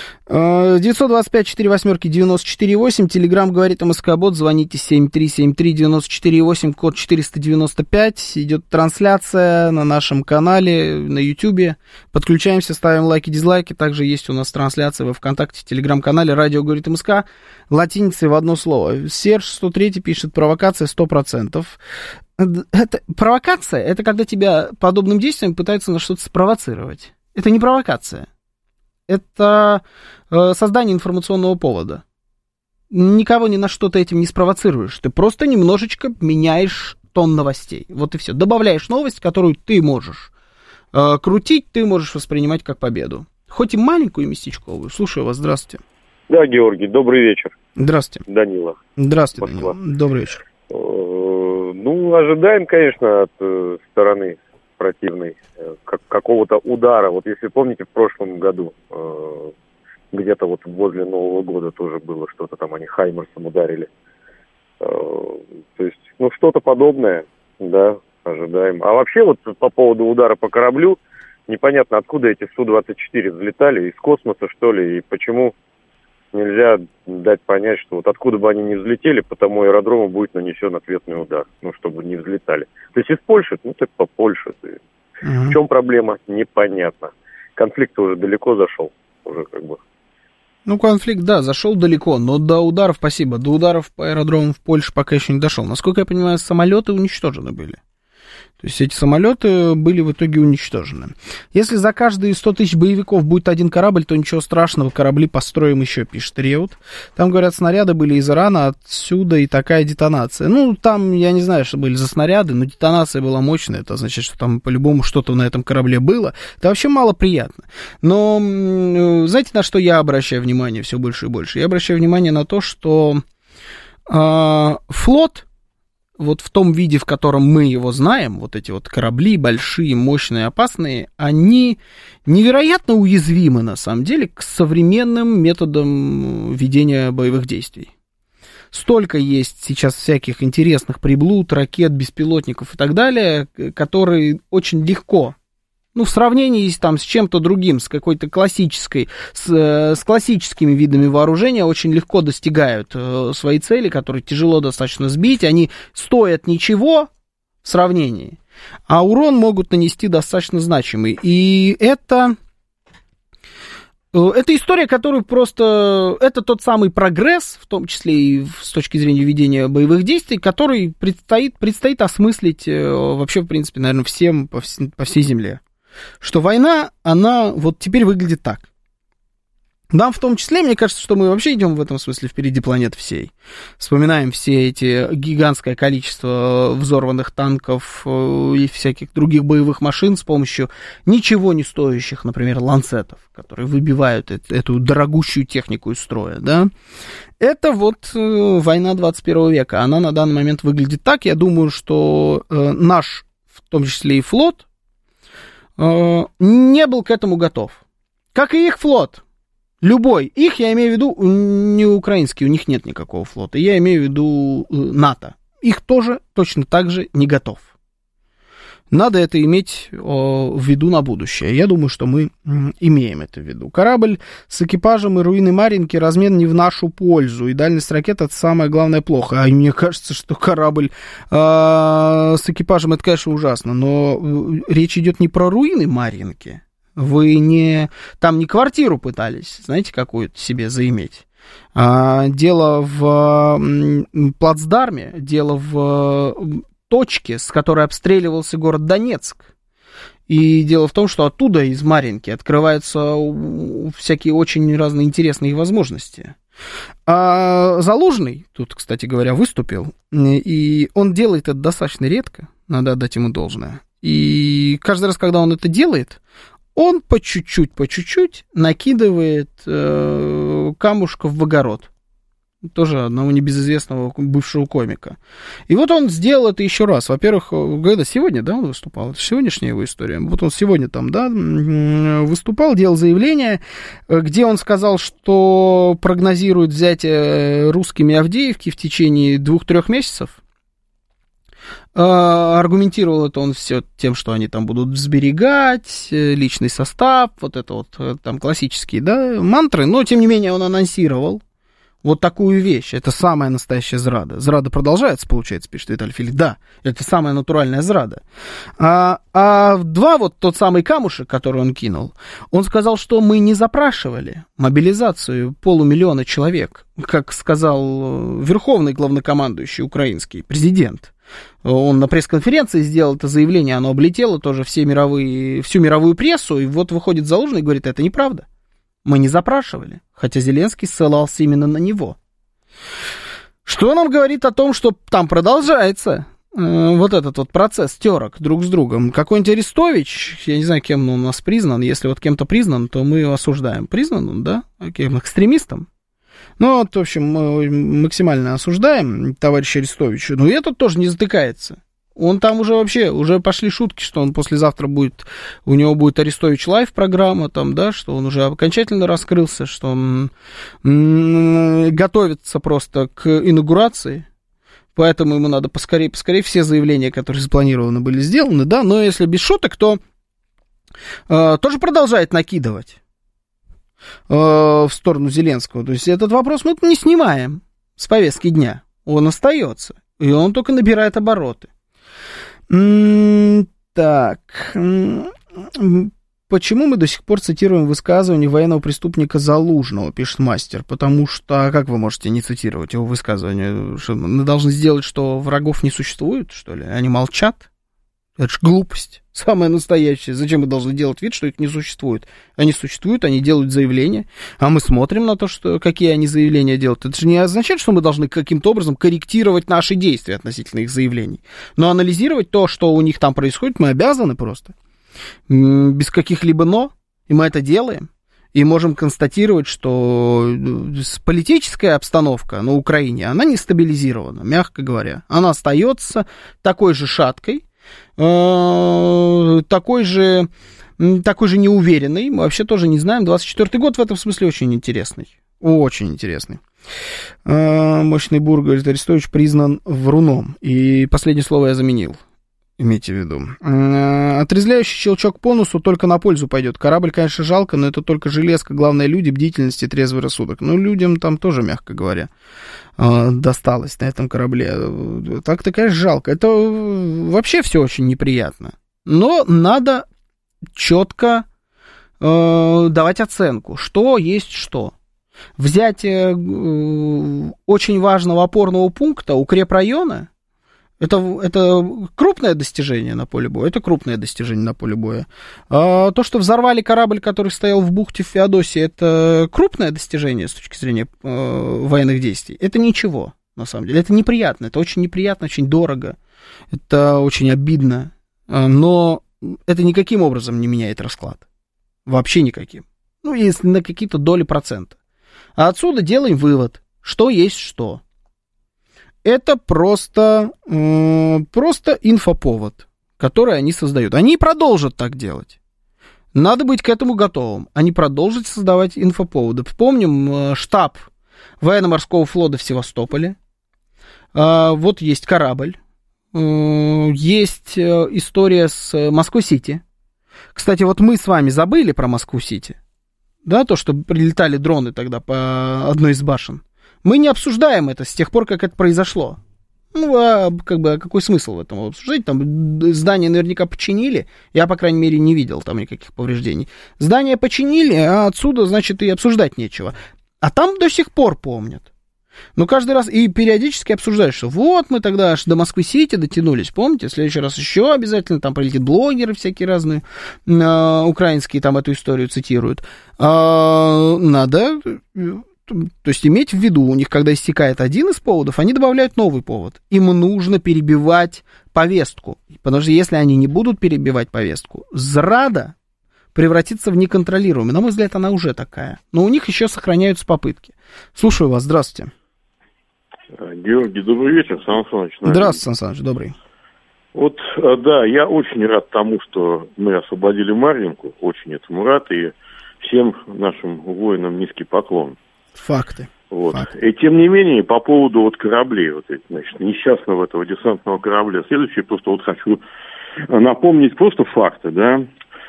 925-48-94-8, Телеграм говорит МСК-бот, звоните 7373-94-8, код 495, идет трансляция на нашем канале, на Ютубе, подключаемся, ставим лайки, дизлайки, также есть у нас трансляция во ВКонтакте, Телеграм-канале, радио говорит МСК, латиницей в одно слово. Серж 103 пишет: провокация 100%. Это, провокация, это когда тебя подобным действием пытаются на что-то спровоцировать. Это не провокация. Это создание информационного повода. Никого ни на что ты этим не спровоцируешь. Ты просто немножечко меняешь тон новостей. Вот и все. Добавляешь новость, которую ты можешь крутить, ты можешь воспринимать как победу. Хоть и маленькую, и местечковую. Слушаю вас, здравствуйте.
Да, Георгий, добрый вечер.
Здравствуйте.
Данила.
Здравствуйте, Данила. Добрый вечер.
Ну, ожидаем, конечно, от стороны противной какого-то удара. Вот если помните, в прошлом году где-то вот возле Нового года тоже было что-то там, они Хаймерсом ударили. То есть, ну, что-то подобное, да, ожидаем. А вообще вот по поводу удара по кораблю, непонятно, откуда эти Су-24 взлетали, из космоса, что ли, и почему нельзя дать понять, что вот откуда бы они ни взлетели, по тому аэродрому будет нанесен ответный удар, ну, чтобы не взлетали. То есть из Польши, ну, так по Польше. В чем проблема, непонятно. Конфликт уже далеко зашел, уже как бы.
Ну, конфликт, да, зашел далеко, но до ударов, спасибо, до ударов по аэродромам в Польше пока еще не дошел. Насколько я понимаю, самолеты уничтожены были. То есть эти самолеты были в итоге уничтожены. Если за каждые 100 тысяч боевиков будет один корабль, то ничего страшного, корабли построим еще, пишет Реут. Там, говорят, снаряды были из Ирана, отсюда и такая детонация. Ну, там, я не знаю, что были за снаряды, но детонация была мощная. Это означает, что там по-любому что-то на этом корабле было. Это вообще мало приятно. Но, знаете, на что я обращаю внимание все больше и больше? Я обращаю внимание на то, что флот, вот в том виде, в котором мы его знаем, вот эти вот корабли большие, мощные, опасные, они невероятно уязвимы, на самом деле, к современным методам ведения боевых действий. Столько есть сейчас всяких интересных приблуд, ракет, беспилотников и так далее, которые очень легко, ну, в сравнении там с чем-то другим, с какой-то классической, с классическими видами вооружения очень легко достигают своей цели, которые тяжело достаточно сбить, они стоят ничего в сравнении, а урон могут нанести достаточно значимый. И это история, которую просто... Это тот самый прогресс, в том числе и с точки зрения ведения боевых действий, который предстоит осмыслить вообще, в принципе, наверное, всем по всей земле. Что война, она вот теперь выглядит так. Нам в том числе, мне кажется, что мы вообще идем в этом смысле впереди планеты всей. Вспоминаем все эти гигантское количество взорванных танков и всяких других боевых машин с помощью ничего не стоящих, например, ланцетов, которые выбивают эту дорогущую технику из строя, да. Это вот война 21 века. Она на данный момент выглядит так. Я думаю, что наш, в том числе и флот, не был к этому готов. Как и их флот. Любой. Их, я имею в виду, не украинский, у них нет никакого флота. Я имею в виду НАТО. Их тоже точно так же не готов. Надо это иметь в виду на будущее. Я думаю, что мы имеем это в виду. Корабль с экипажем и руины Марьинки размен не в нашу пользу. И дальность ракет — это самое главное плохо. А мне кажется, что корабль с экипажем — это, конечно, ужасно. Но речь идет не про руины Марьинки. Вы там не квартиру пытались, знаете, какую-то себе заиметь. Дело в плацдарме, дело в точке, с которой обстреливался город Донецк. И дело в том, что оттуда, из Марьинки, открываются всякие очень разные интересные возможности. А Залужный тут, кстати говоря, выступил, и он делает это достаточно редко, надо отдать ему должное. И каждый раз, когда он это делает, он по чуть-чуть накидывает камушков в огород. Тоже одного небезызвестного бывшего комика. И вот он сделал это еще раз. Во-первых, когда сегодня, да, он выступал? Это сегодняшняя его история. Вот он сегодня там, да, выступал, делал заявление, где он сказал, что прогнозирует взятие русскими Авдеевки в течение 2-3 месяцев. Аргументировал это он все тем, что они там будут сберегать личный состав, вот это вот там классические, да, мантры, но тем не менее он анонсировал вот такую вещь. Это самая настоящая зрада. Зрада продолжается, получается, пишет Виталий Филипп. Да, это самая натуральная зрада. Вот тот самый камушек, который он кинул, он сказал, что мы не запрашивали мобилизацию 500 000 человек, как сказал верховный главнокомандующий украинский президент. Он на пресс-конференции сделал это заявление, оно облетело тоже всю мировую прессу, и вот выходит Залужный и говорит, это неправда. Мы не запрашивали, хотя Зеленский ссылался именно на него. Что нам говорит о том, что там продолжается вот этот вот процесс терок друг с другом. Какой-нибудь Арестович, я не знаю, кем он у нас признан, если вот кем-то признан, то мы его осуждаем. Признан он, да? Кем? Экстремистом? Ну, вот, в общем, мы максимально осуждаем товарища Арестовича, но и этот тоже не затыкается. Он там уже пошли шутки, что он послезавтра у него будет Арестович Лайв программа, там, да, что он уже окончательно раскрылся, что он готовится просто к инаугурации, поэтому ему надо поскорее все заявления, которые запланированы, были сделаны, да, но если без шуток, то тоже продолжает накидывать в сторону Зеленского. То есть этот вопрос мы не снимаем с повестки дня, он остается, и он только набирает обороты. Так, почему мы до сих пор цитируем высказывание военного преступника Залужного, пишет мастер? Потому что, как вы можете не цитировать его высказывание? Что мы должны сделать, что врагов не существует, что ли? Они молчат? Это же глупость, самая настоящая. Зачем мы должны делать вид, что их не существует? Они существуют, они делают заявления, а мы смотрим на то, какие они заявления делают. Это же не означает, что мы должны каким-то образом корректировать наши действия относительно их заявлений. Но анализировать то, что у них там происходит, мы обязаны просто. Без каких-либо «но». И мы это делаем. И можем констатировать, что политическая обстановка на Украине, она не стабилизирована, мягко говоря. Она остается такой же шаткой, такой же неуверенный. Мы вообще тоже не знаем. 24-й год в этом смысле очень интересный. Очень интересный. Мощный Бур говорит, Арестович признан вруном. И последнее слово я заменил. Имейте в виду. Отрезвляющий щелчок по носу только на пользу пойдет. Корабль, конечно, жалко, но это только железка. Главное, люди, бдительность и трезвый рассудок. Ну, людям там тоже, мягко говоря, досталось на этом корабле. Так-то, конечно, жалко. Это вообще все очень неприятно. Но надо четко давать оценку, что есть что. Взятие очень важного опорного пункта, укрепрайона, это крупное достижение на поле боя. Это крупное достижение на поле боя. То, что взорвали корабль, который стоял в бухте в Феодосии, это крупное достижение с точки зрения военных действий. Это ничего, на самом деле. Это неприятно. Это очень неприятно, очень дорого. Это очень обидно. Но это никаким образом не меняет расклад. Вообще никаким. Ну, если на какие-то доли процента. А отсюда делаем вывод, что есть что. Это просто инфоповод, который они создают. Они продолжат так делать. Надо быть к этому готовым. Они продолжат создавать инфоповоды. Помним штаб военно-морского флота в Севастополе. Вот есть корабль. есть история с Москвой-Сити. Кстати, вот мы с вами забыли про Москву-Сити. Да, то, что прилетали дроны тогда по одной из башен. Мы не обсуждаем это с тех пор, как это произошло. Ну, а какой смысл в этом обсуждать? Там здание наверняка починили. Я, по крайней мере, не видел там никаких повреждений. Здание починили, а отсюда, значит, и обсуждать нечего. А там до сих пор помнят. Ну, каждый раз и периодически обсуждают, что вот мы тогда аж до Москвы-Сити дотянулись, помните? В следующий раз еще обязательно там прилетят блогеры всякие разные, украинские там эту историю цитируют. Надо, то есть иметь в виду, у них, когда истекает один из поводов, они добавляют новый повод. Им нужно перебивать повестку, потому что если они не будут перебивать повестку, зрада превратится в неконтролируемую. На мой взгляд, она уже такая. Но у них еще сохраняются попытки. Слушаю вас, здравствуйте.
Георгий, добрый вечер, Сан Саныч.
Здравствуйте, Сан Саныч, добрый.
Вот, да, я очень рад тому, что мы освободили Марьинку, очень этому рад, и всем нашим воинам низкий поклон.
Факты.
Вот.
Факты.
И тем не менее, по поводу вот кораблей, вот, значит, несчастного этого десантного корабля, следующее, просто вот хочу напомнить просто факты, да,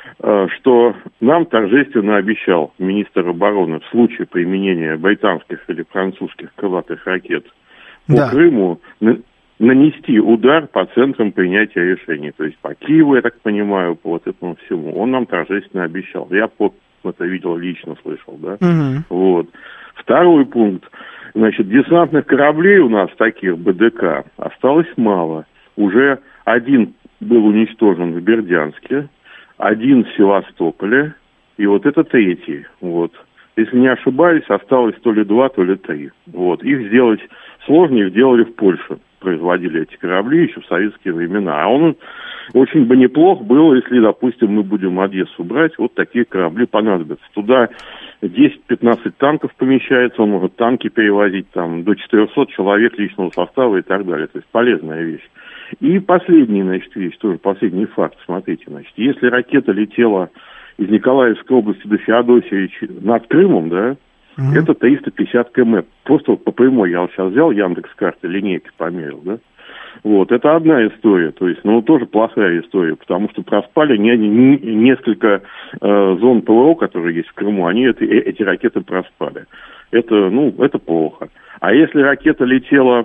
что нам торжественно обещал министр обороны в случае применения британских или французских крылатых ракет по Крыму нанести удар по центрам принятия решений. То есть по Киеву, я так понимаю, по вот этому всему. Он нам торжественно обещал. Я это видел, лично слышал, да. Вот. Второй пункт. Значит, десантных кораблей у нас, таких БДК, осталось мало. Уже один был уничтожен в Бердянске, один в Севастополе, и вот это третий. Вот. Если не ошибаюсь, осталось то ли 2, то ли 3. Вот. Их сделать сложнее, их делали в Польше. Производили эти корабли еще в советские времена. А он очень бы неплох был, если, допустим, мы будем Одессу брать, вот такие корабли понадобятся. Туда 10-15 танков помещается, он может танки перевозить там до 400 человек личного состава и так далее. То есть полезная вещь. И последний, значит, вещь, тоже последний факт, смотрите, значит, если ракета летела из Николаевской области до Феодосии над Крымом, да, это 350 км. Просто вот по прямой я вот сейчас взял Яндекс.Карты, линейки померил, да. Вот, это одна история, то есть, ну, тоже плохая история, потому что проспали несколько зон ПВО, которые есть в Крыму, они эти ракеты проспали. Это плохо. А если ракета летела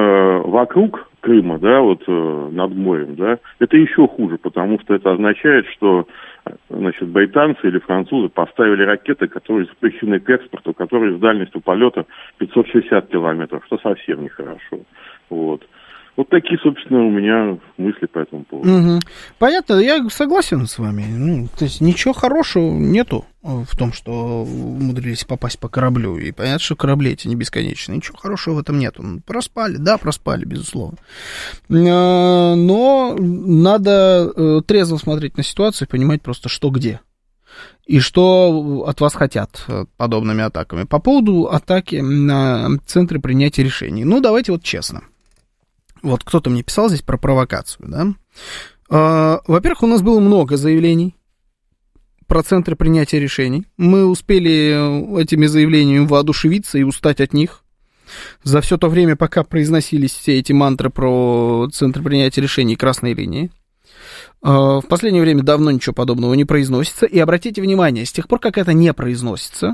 вокруг Крыма, да, вот над морем, да, это еще хуже, потому что это означает, что, значит, британцы или французы поставили ракеты, которые запрещены к экспорту, которые с дальностью полета 560 километров, что совсем нехорошо. Вот. Вот такие, собственно, у меня мысли по этому поводу.
Понятно, я согласен с вами. Ну, то есть ничего хорошего нету в том, что умудрились попасть по кораблю. И понятно, что корабли эти не бесконечные. Ничего хорошего в этом нету. Проспали, безусловно. Но надо трезво смотреть на ситуацию и понимать просто, что где. И что от вас хотят подобными атаками. По поводу атаки на центры принятия решений. Ну, давайте вот честно. Вот кто-то мне писал здесь про провокацию, да. Во-первых, у нас было много заявлений про центры принятия решений. Мы успели этими заявлениями воодушевиться и устать от них. За все то время, пока произносились все эти мантры про центры принятия решений и красные линии. В последнее время давно ничего подобного не произносится. И обратите внимание, с тех пор, как это не произносится,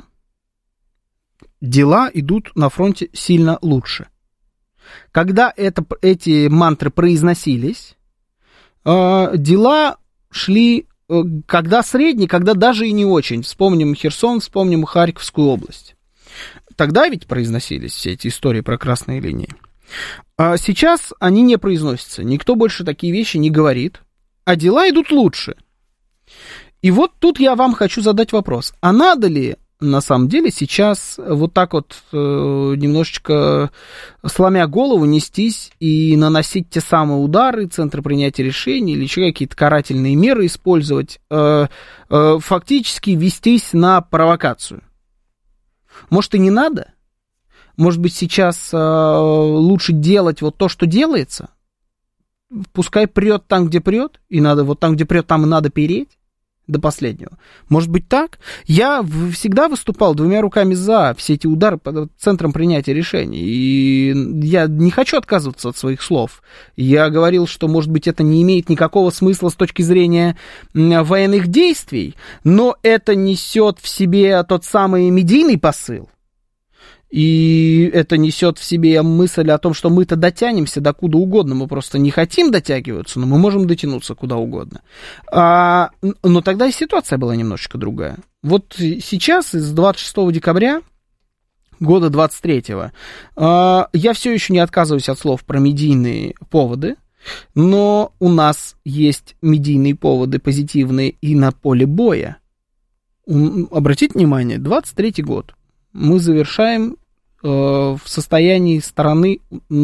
дела идут на фронте сильно лучше. Когда эти мантры произносились, дела шли, когда средние, когда даже и не очень. Вспомним Херсон, вспомним Харьковскую область. Тогда ведь произносились все эти истории про красные линии. А сейчас они не произносятся. Никто больше такие вещи не говорит. А дела идут лучше. И вот тут я вам хочу задать вопрос. А надо ли на самом деле сейчас вот так вот немножечко сломя голову нестись и наносить те самые удары, центры принятия решений или еще какие-то карательные меры использовать, фактически вестись на провокацию? Может, и не надо? Может быть, сейчас лучше делать вот то, что делается? Пускай прет там, где прет, и надо вот там, где прет, там и надо переть? до последнего. Может быть так? Я всегда выступал двумя руками за все эти удары по центрам принятия решений. И я не хочу отказываться от своих слов. Я говорил, что, может быть, это не имеет никакого смысла с точки зрения военных действий, но это несет в себе тот самый медийный посыл. И это несет в себе мысль о том, что мы-то дотянемся до куда угодно, мы просто не хотим дотягиваться, но мы можем дотянуться куда угодно. Но тогда и ситуация была немножечко другая. Вот сейчас, с 26 декабря года 23-го, я все еще не отказываюсь от слов про медийные поводы, но у нас есть медийные поводы позитивные и на поле боя. Обратите внимание, 23-й год. Мы завершаем в состоянии страны,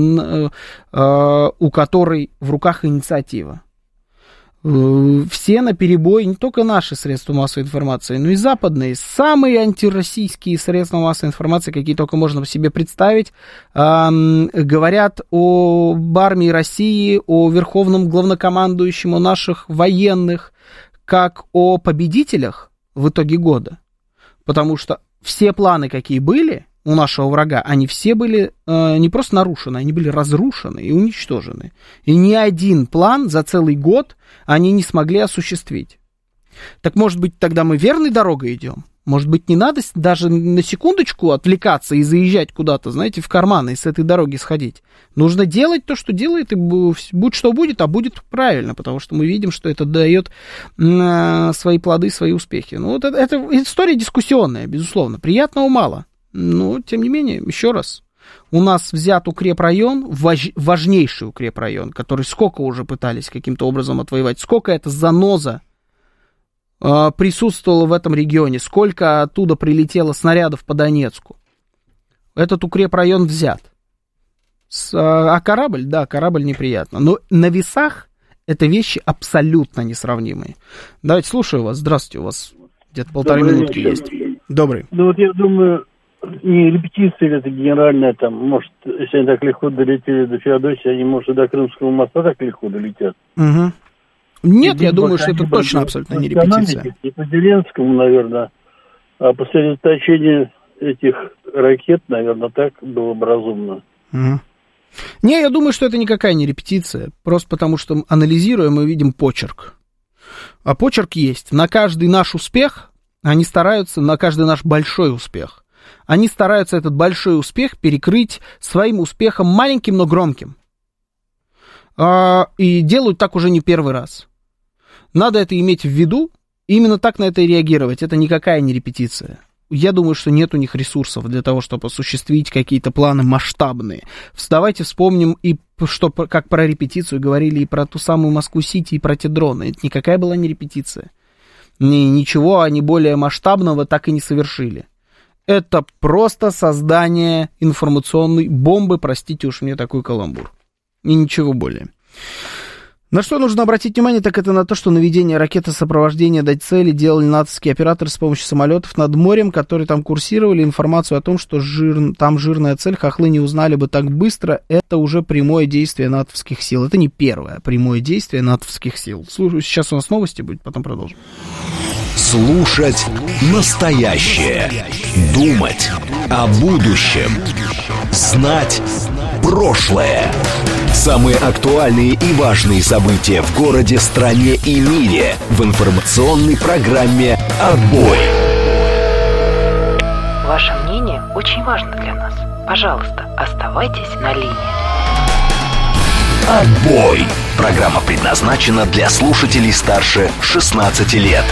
у которой в руках инициатива. Все наперебой, не только наши средства массовой информации, но и западные, самые антироссийские средства массовой информации, какие только можно себе представить, говорят об армии России, о верховном главнокомандующем, о наших военных, как о победителях в итоге года. Потому что все планы, какие были у нашего врага, они все были не просто нарушены, они были разрушены и уничтожены. И ни один план за целый год они не смогли осуществить. Так, может быть, тогда мы верной дорогой идем? Может быть, не надо даже на секундочку отвлекаться и заезжать куда-то, знаете, в карманы и с этой дороги сходить. Нужно делать то, что делает, и будь что будет, а будет правильно, потому что мы видим, что это дает свои плоды, свои успехи. Ну, вот это история дискуссионная, безусловно. Приятного мало. Но, тем не менее, еще раз. У нас взят укрепрайон, важнейший укрепрайон, который сколько уже пытались каким-то образом отвоевать, сколько эта заноза присутствовала в этом регионе, сколько оттуда прилетело снарядов по Донецку. Этот укрепрайон взят. А корабль, да, корабль неприятно. Но на весах это вещи абсолютно несравнимые. Давайте, слушаю вас. Здравствуйте, у вас где-то полторы минутки есть. Добрый.
Ну вот я думаю, не репетиция это генеральная, там, может, если они так легко долетели до Феодосии, они, может, и до Крымского моста так легко долетят.
Угу. Нет, я думаю, что это точно абсолютно не репетиция.
И по Зеленскому, наверное, а по сосредоточению этих ракет, наверное, так было бы разумно.
Угу. Не, я думаю, что это никакая не репетиция, просто потому что, анализируя, мы видим почерк. А почерк есть. На каждый наш успех они стараются, на каждый наш большой успех, они стараются этот большой успех перекрыть своим успехом маленьким, но громким. И делают так уже не первый раз. Надо это иметь в виду, и именно так на это и реагировать. Это никакая не репетиция. Я думаю, что нет у них ресурсов для того, чтобы осуществить какие-то планы масштабные. Давайте вспомним, и что, как про репетицию говорили, и про ту самую Москву-Сити, и про те дроны. Это никакая была не репетиция. Ничего они более масштабного так и не совершили. Это просто создание информационной бомбы, простите уж мне такой каламбур. И ничего более. На что нужно обратить внимание, так это на то, что наведение ракеты сопровождения до цели делали натовские операторы с помощью самолетов над морем, которые там курсировали. Информацию о том, что там жирная цель, хохлы не узнали бы так быстро, это уже прямое действие натовских сил. Это не первое прямое действие натовских сил. Сейчас у нас новости будет, потом продолжим.
Слушать настоящее. Думать о будущем. Знать прошлое. Самые актуальные и важные события в городе, стране и мире в информационной программе «Отбой».
Ваше мнение очень важно для нас. Пожалуйста, оставайтесь на линии.
«Отбой». Программа предназначена для слушателей старше 16 лет.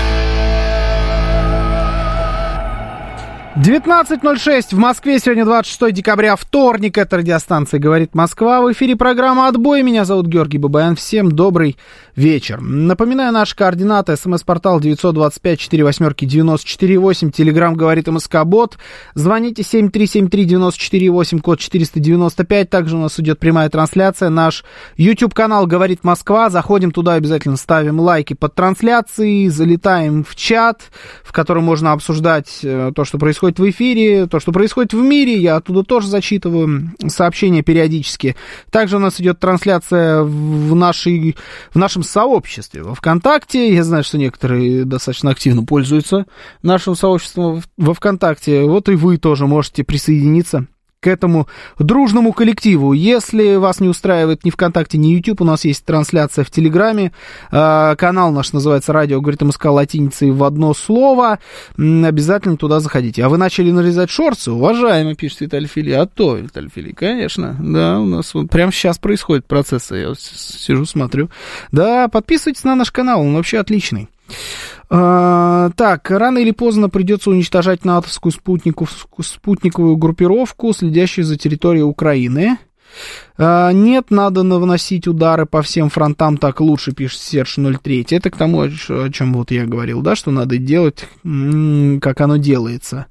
19:06 в Москве, сегодня 26 декабря, вторник, это радиостанция «Говорит Москва», в эфире программа «Отбой», меня зовут Георгий Бабаян, всем добрый вечер. Напоминаю, наши координаты: смс-портал 925-48-94-8, телеграмм «Говорит МСК-бот», звоните 7373-94-8, код 495, также у нас идет прямая трансляция, наш YouTube-канал «Говорит Москва», заходим туда, обязательно ставим лайки под трансляцией, залетаем в чат, в котором можно обсуждать то, что происходит происходит в эфире, то, что происходит в мире, я оттуда тоже зачитываю сообщения периодически. Также у нас идет трансляция в нашем сообществе во ВКонтакте. Я знаю, что некоторые достаточно активно пользуются нашим сообществом во ВКонтакте. Вот и вы тоже можете присоединиться к этому дружному коллективу. Если вас не устраивает ни ВКонтакте, ни YouTube, у нас есть трансляция в Телеграме. Канал наш называется «Радио говорит МСК» латиницей в одно слово. Обязательно туда заходите. А вы начали нарезать шорты? Уважаемо, пишет Виталий Фили. А то, Виталий Фили, конечно. Да, у нас вот прямо сейчас происходит процесс. Я вот сижу, смотрю. Да, подписывайтесь на наш канал, он вообще отличный. Так, рано или поздно придется уничтожать натовскую спутниковую группировку, следящую за территорией Украины. Нет, надо наносить удары по всем фронтам, так лучше, пишет Серж 03. Это к тому, о чем вот я говорил, да, что надо делать, как оно делается.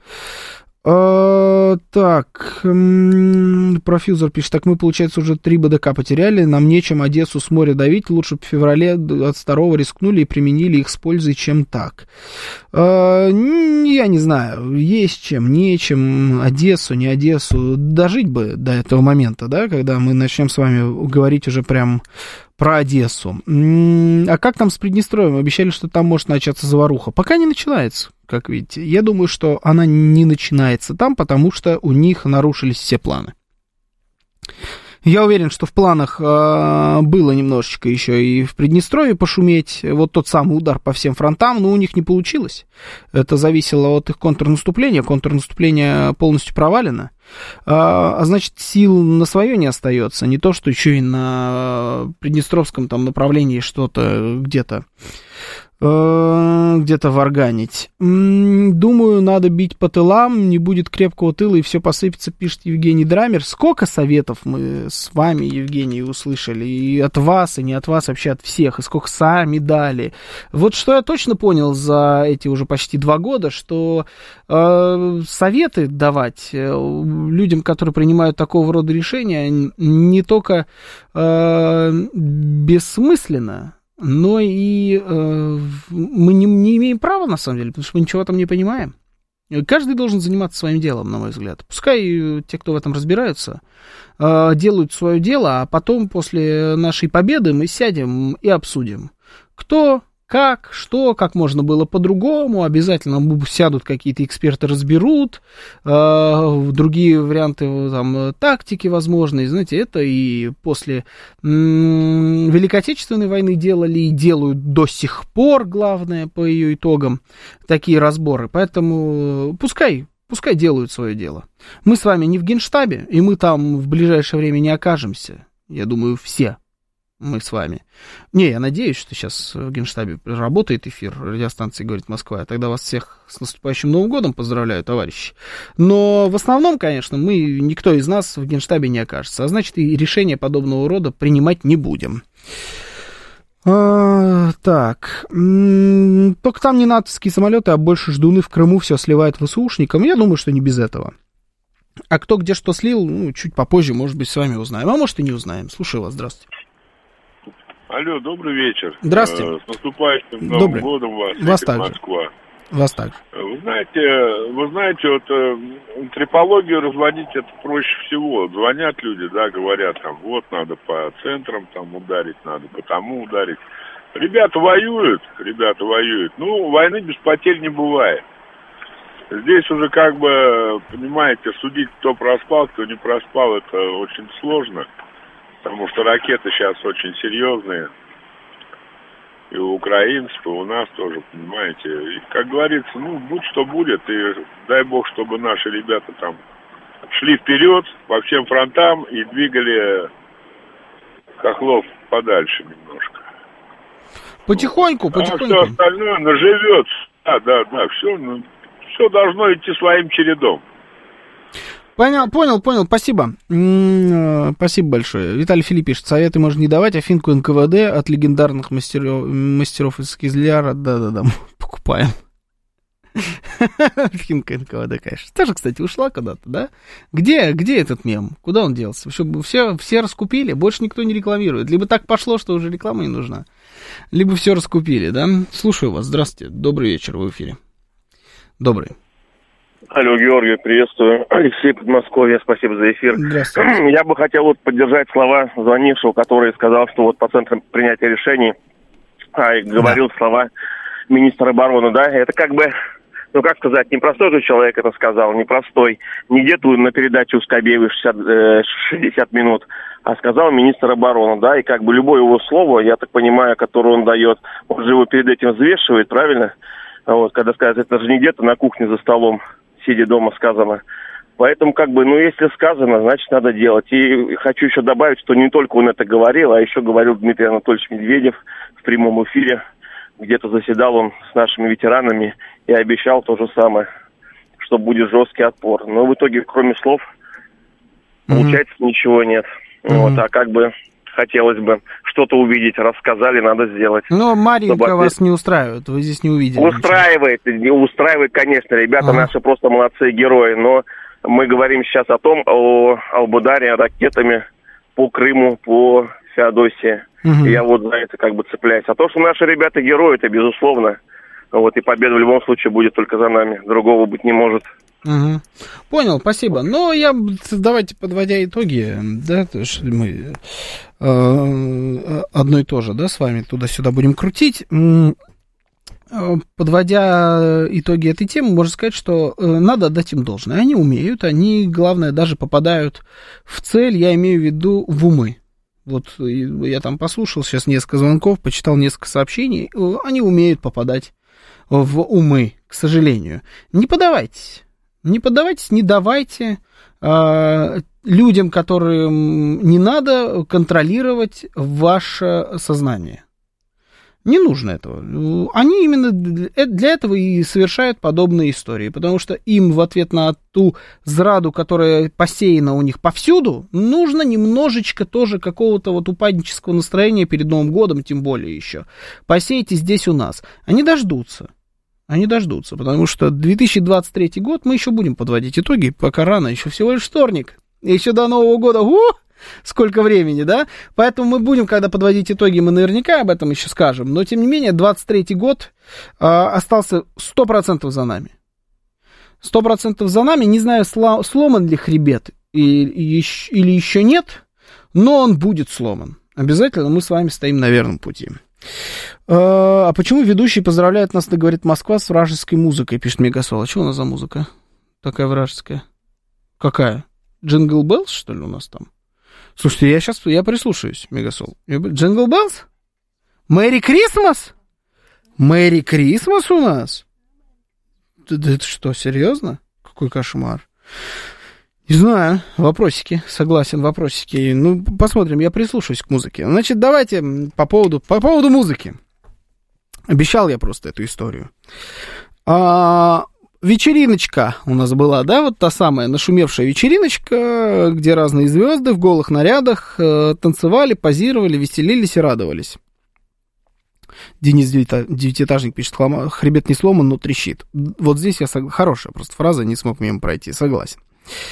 Так, профьюзер пишет, так мы, получается, уже 3 БДК потеряли, нам нечем Одессу с моря давить, лучше бы в феврале 22-го рискнули и применили их с пользой, чем так. Я не знаю, есть чем, нечем, Одессу, не Одессу, дожить бы до этого момента, да, когда мы начнем с вами говорить уже прям про Одессу. А как там с Приднестровьем? Обещали, что там может начаться заваруха. Пока не начинается, как видите. Я думаю, что она не начинается там, потому что у них нарушились все планы. Я уверен, что в планах было немножечко еще и в Приднестровье пошуметь. Вот тот самый удар по всем фронтам, но у них не получилось. Это зависело от их контрнаступления. Контрнаступление полностью провалено. А значит, сил на свое не остается. Не то, что еще и на Приднестровском там направлении что-то где-то варганить. Думаю, надо бить по тылам, не будет крепкого тыла и все посыпется, пишет Евгений Драмер. Сколько советов мы с вами, Евгений, услышали, и от вас, и не от вас, вообще от всех, и сколько сами дали. Вот что я точно понял за эти уже почти 2 года, что советы давать людям, которые принимают такого рода решения, не только бессмысленно, но и мы не имеем права, на самом деле, потому что мы ничего там не понимаем. Каждый должен заниматься своим делом, на мой взгляд. Пускай те, кто в этом разбираются, делают свое дело, а потом, после нашей победы, мы сядем и обсудим, кто, как, что, как можно было по-другому. Обязательно сядут какие-то эксперты, разберут, другие варианты там, тактики возможные. Знаете, это и после Великой Отечественной войны делали и делают до сих пор, главное, по ее итогам, такие разборы. Поэтому пускай делают свое дело. Мы с вами не в Генштабе, и мы там в ближайшее время не окажемся. Я думаю, все. Мы с вами. Я надеюсь, что сейчас в Генштабе работает эфир радиостанции «Говорит Москва». Я тогда вас всех с наступающим Новым годом поздравляю, товарищи. Но в основном, конечно, никто из нас в Генштабе не окажется. А значит, и решения подобного рода принимать не будем. Так. Только там не натовские самолеты, а больше ждуны в Крыму все сливают ВСУшникам. Я думаю, что не без этого. А кто где что слил, чуть попозже, может быть, с вами узнаем. А может, и не узнаем. Слушаю вас. Здравствуйте.
Алло, добрый вечер.
Здравствуйте.
С наступающим Новым годом вас также. Москва.
Вас также.
Вы знаете, вот трипологию разводить это проще всего. Звонят люди, да, говорят, там, вот надо по центрам там ударить, надо по тому ударить. Ребята воюют. Ну, войны без потерь не бывает. Здесь уже как бы, понимаете, судить, кто проспал, кто не проспал, это очень сложно. Потому что ракеты сейчас очень серьезные. И у украинцев, и у нас тоже, понимаете. И, как говорится, будь что будет. И дай бог, чтобы наши ребята там шли вперед по всем фронтам и двигали хохлов подальше немножко.
Потихоньку.
А все остальное наживется. Да, все должно идти своим чередом.
Понял, спасибо. Спасибо большое. Виталий Филипп пишет, советы можно не давать, а финку НКВД от легендарных мастеров из Кизляра, да, покупаем. Финка НКВД, конечно. Тоже, кстати, ушла куда-то, да? Где этот мем? Куда он делся? Все раскупили, больше никто не рекламирует. Либо так пошло, что уже реклама не нужна, либо все раскупили, да? Слушаю вас, здравствуйте, добрый вечер, в эфире. Добрый.
Алло, Георгий, приветствую. Алексей, Подмосковье, спасибо за эфир.
Здравствуйте.
Я бы хотел вот поддержать слова звонившего, который сказал, что вот по центрам принятия решений говорил слова министра обороны, да, это как бы, ну как сказать, непростой же человек это сказал, непростой, не где-то на передаче у Скобеевой 60 минут, а сказал министр обороны, да, и как бы любое его слово, я так понимаю, которое он дает, он же его перед этим взвешивает, правильно? Вот, когда сказать, это же не где-то на кухне за столом, сидя дома, сказано. Поэтому, как бы, ну, если сказано, значит, надо делать. И хочу еще добавить, что не только он это говорил, а еще говорил Дмитрий Анатольевич Медведев в прямом эфире. Где-то заседал он с нашими ветеранами и обещал то же самое, что будет жесткий отпор. Но в итоге, кроме слов, получается, ничего нет. Вот, а как бы хотелось бы что-то увидеть, рассказали, надо сделать.
Но Марьинка вас не устраивает, вы здесь не увидели.
Устраивает, конечно, ребята наши просто молодцы, герои, но мы говорим сейчас о том, об ударе ракетами по Крыму, по Феодосии. И я вот за это как бы цепляюсь. А то, что наши ребята герои, это безусловно. Вот, и победа в любом случае будет только за нами. Другого быть не может.
Понял, спасибо. Но давайте, подводя итоги, да, что мы одно и то же, да, с вами туда-сюда будем крутить. Подводя итоги этой темы, можно сказать, что надо отдать им должное. Они умеют, они, главное, даже попадают в цель, я имею в виду в умы. Вот я там послушал сейчас несколько звонков, почитал несколько сообщений, они умеют попадать в умы, к сожалению. Не поддавайтесь, не давайте людям, которым не надо, контролировать ваше сознание. Не нужно этого. Они именно для этого и совершают подобные истории, потому что им в ответ на ту зраду, которая посеяна у них повсюду, нужно немножечко тоже какого-то вот упаднического настроения перед Новым годом, тем более еще. Посейте здесь у нас. Они дождутся, потому что 2023 год мы еще будем подводить итоги, пока рано, еще всего лишь вторник, еще до Нового года, сколько времени, да? Поэтому мы будем, когда подводить итоги, мы наверняка об этом еще скажем, но тем не менее 23 год остался 100% за нами. 100% за нами, не знаю, сломан ли хребет или еще нет, но он будет сломан. Обязательно мы с вами стоим на верном пути. А почему ведущий поздравляет нас, говорит, Москва с вражеской музыкой, пишет Мегасол. А что у нас за музыка такая вражеская? Какая? Джингл Беллс, что ли, у нас там? Слушайте, я прислушаюсь, Мегасол. Джингл Беллс? Мэри Крисмас? Мэри Крисмас у нас? Это что, серьезно? Какой кошмар. Не знаю, вопросики, согласен, вопросики. Ну, посмотрим, я прислушаюсь к музыке. Значит, давайте по поводу музыки. Обещал я просто эту историю. Вечериночка у нас была, да, вот та самая нашумевшая вечериночка, где разные звезды в голых нарядах танцевали, позировали, веселились и радовались. Денис Девятиэтажник пишет, хребет не сломан, но трещит. Вот здесь хорошая просто фраза, не смог мимо пройти, согласен.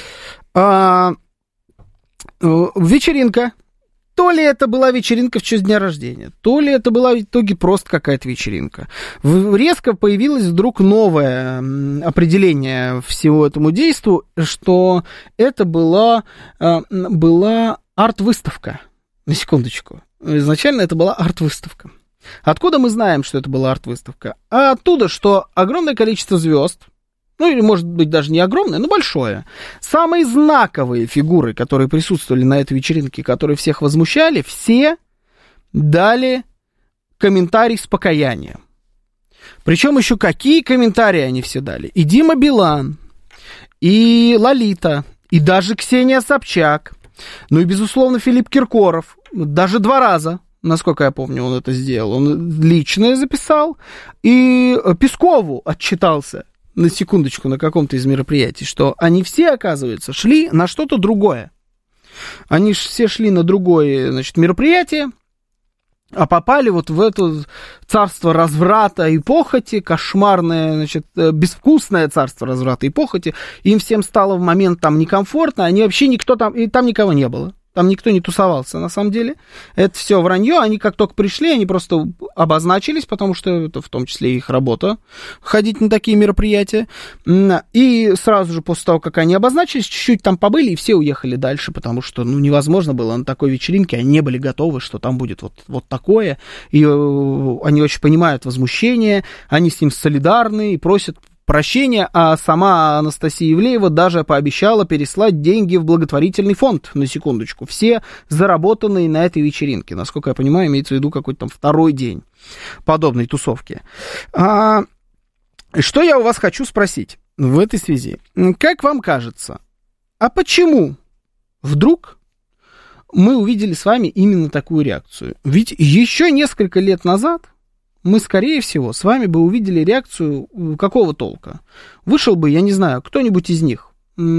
Вечеринка. То ли это была вечеринка в честь дня рождения, то ли это была в итоге просто какая-то вечеринка. Резко появилось вдруг новое определение всего этому действу, что это была арт-выставка. На секундочку. Изначально это была арт-выставка. Откуда мы знаем, что это была арт-выставка? А оттуда, что огромное количество звезд, ну, или, может быть, даже не огромное, но большое. Самые знаковые фигуры, которые присутствовали на этой вечеринке, которые всех возмущали, все дали комментарий с покаянием. Причем еще какие комментарии они все дали. И Дима Билан, и Лолита, и даже Ксения Собчак, ну и, безусловно, Филипп Киркоров, даже 2 раза. Насколько я помню, он это сделал. Он лично записал, и Пескову отчитался. На секундочку, на каком-то из мероприятий, что они все, оказывается, шли на что-то другое. Они все шли на другое, значит, мероприятие, а попали вот в это царство разврата и похоти, кошмарное, значит, безвкусное царство разврата и похоти. Им всем стало в момент там некомфортно, они вообще никто там, и там никого не было. Там никто не тусовался, на самом деле. Это все вранье. Они как только пришли, они просто обозначились, потому что это в том числе их работа, ходить на такие мероприятия. И сразу же после того, как они обозначились, чуть-чуть там побыли, и все уехали дальше, потому что, невозможно было на такой вечеринке. Они не были готовы, что там будет вот такое. И они очень понимают возмущение, они с ним солидарны и просят прощения, а сама Анастасия Ивлеева даже пообещала переслать деньги в благотворительный фонд, на секундочку, все заработанные на этой вечеринке. Насколько я понимаю, имеется в виду какой-то там второй день подобной тусовки. Что я у вас хочу спросить в этой связи? Как вам кажется, а почему вдруг мы увидели с вами именно такую реакцию? Ведь еще несколько лет назад мы, скорее всего, с вами бы увидели реакцию какого толка? Вышел бы, я не знаю, кто-нибудь из них,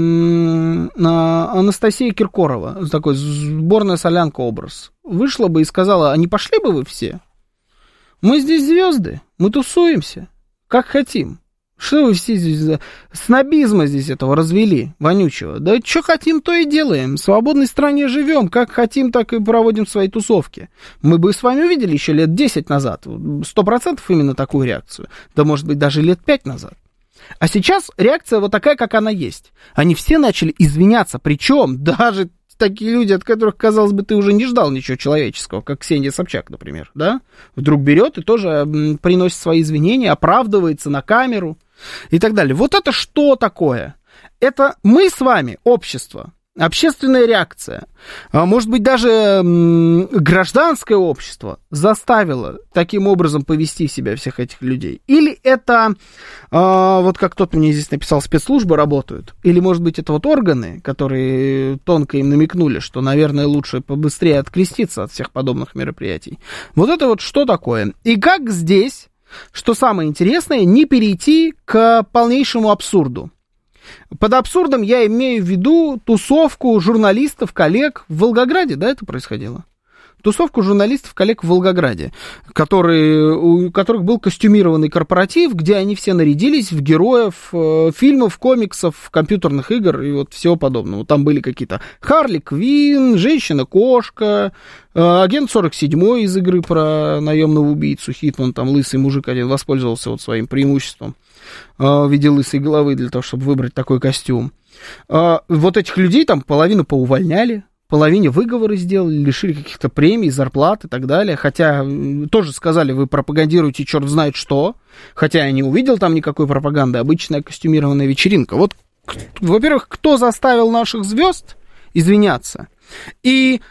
Анастасия Киркорова, такой сборная солянка образ, вышла бы и сказала, а не пошли бы вы все? Мы здесь звезды, мы тусуемся, как хотим. Что вы все здесь, снобизма здесь этого развели, вонючего? Да что хотим, то и делаем. В свободной стране живем, как хотим, так и проводим свои тусовки. Мы бы с вами увидели еще лет 10 назад, 100% именно такую реакцию. Да, может быть, даже лет 5 назад. А сейчас реакция вот такая, как она есть. Они все начали извиняться, причем даже такие люди, от которых, казалось бы, ты уже не ждал ничего человеческого, как Ксения Собчак, например, да? Вдруг берет и тоже приносит свои извинения, оправдывается на камеру и так далее. Вот это что такое? Это мы с вами, общество, общественная реакция, может быть, даже гражданское общество заставило таким образом повести себя всех этих людей? Или это, вот как кто-то мне здесь написал, спецслужбы работают? Или, может быть, это вот органы, которые тонко им намекнули, что, наверное, лучше побыстрее откреститься от всех подобных мероприятий? Вот это вот что такое? И как здесь, что самое интересное, не перейти к полнейшему абсурду? Под абсурдом я имею в виду тусовку журналистов, коллег в Волгограде, да, это происходило? Тусовку журналистов, коллег в Волгограде, у которых был костюмированный корпоратив, где они все нарядились в героев фильмов, комиксов, компьютерных игр и вот всего подобного. Там были какие-то Харли Квинн, Женщина-кошка, Агент 47 из игры про наемного убийцу Хитман, там лысый мужик один воспользовался вот своим преимуществом в виде лысой головы для того, чтобы выбрать такой костюм. Вот этих людей там половину поувольняли, половине выговоры сделали, лишили каких-то премий, зарплат и так далее. Хотя тоже сказали, вы пропагандируете черт знает что. Хотя я не увидел там никакой пропаганды, обычная костюмированная вечеринка. Вот, во-первых, кто заставил наших звезд извиняться? И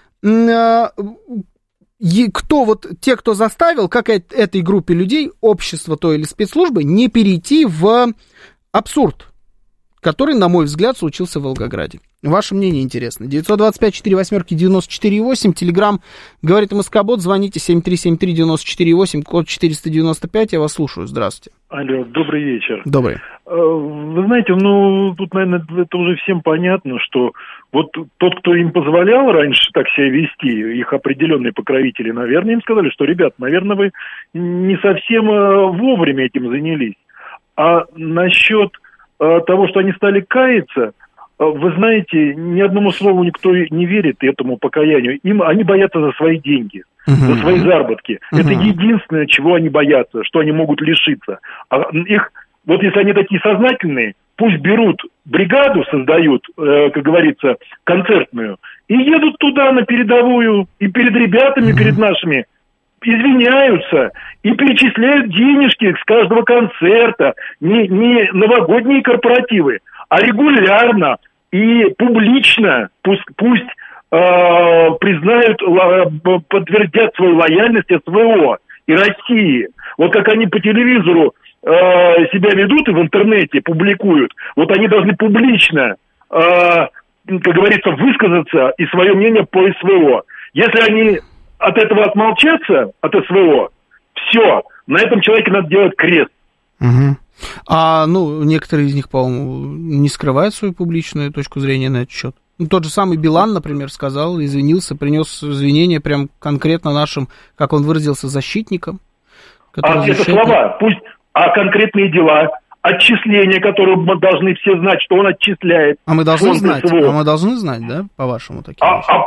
кто вот те, кто заставил, как этой группе людей, общество то или спецслужбы, не перейти в абсурд, который, на мой взгляд, случился в Волгограде. Ваше мнение интересно. 925-48-94-8, Телеграм, говорит МСК-бот, звоните 7373-94-8, код 495, я вас слушаю, здравствуйте.
Алло, добрый вечер.
Добрый.
Вы знаете, тут, наверное, это уже всем понятно, что вот тот, кто им позволял раньше так себя вести, их определенные покровители, наверное, им сказали, что, ребят, наверное, вы не совсем вовремя этим занялись. А насчет того, что они стали каяться, вы знаете, ни одному слову никто не верит этому покаянию. Они боятся за свои деньги, за свои заработки. Это единственное, чего они боятся, что они могут лишиться. Вот если они такие сознательные, пусть берут бригаду, создают, как говорится, концертную, и едут туда на передовую, и перед ребятами, перед нашими, извиняются и перечисляют денежки с каждого концерта, не новогодние корпоративы, а регулярно и публично пусть признают, подтвердят свою лояльность СВО и России. Вот как они по телевизору себя ведут и в интернете публикуют, вот они должны публично, как говорится, высказаться и свое мнение по СВО. Если они от этого отмолчаться, от СВО, все, на этом человеке надо делать крест.
Некоторые из них, по-моему, не скрывают свою публичную точку зрения на этот счет. Тот же самый Билан, например, сказал, извинился, принес извинения прям конкретно нашим, как он выразился, защитникам.
Это слова, пусть, а конкретные дела, отчисления, которые мы должны все знать, что он отчисляет.
А мы должны знать, да, по-вашему, такие вещи?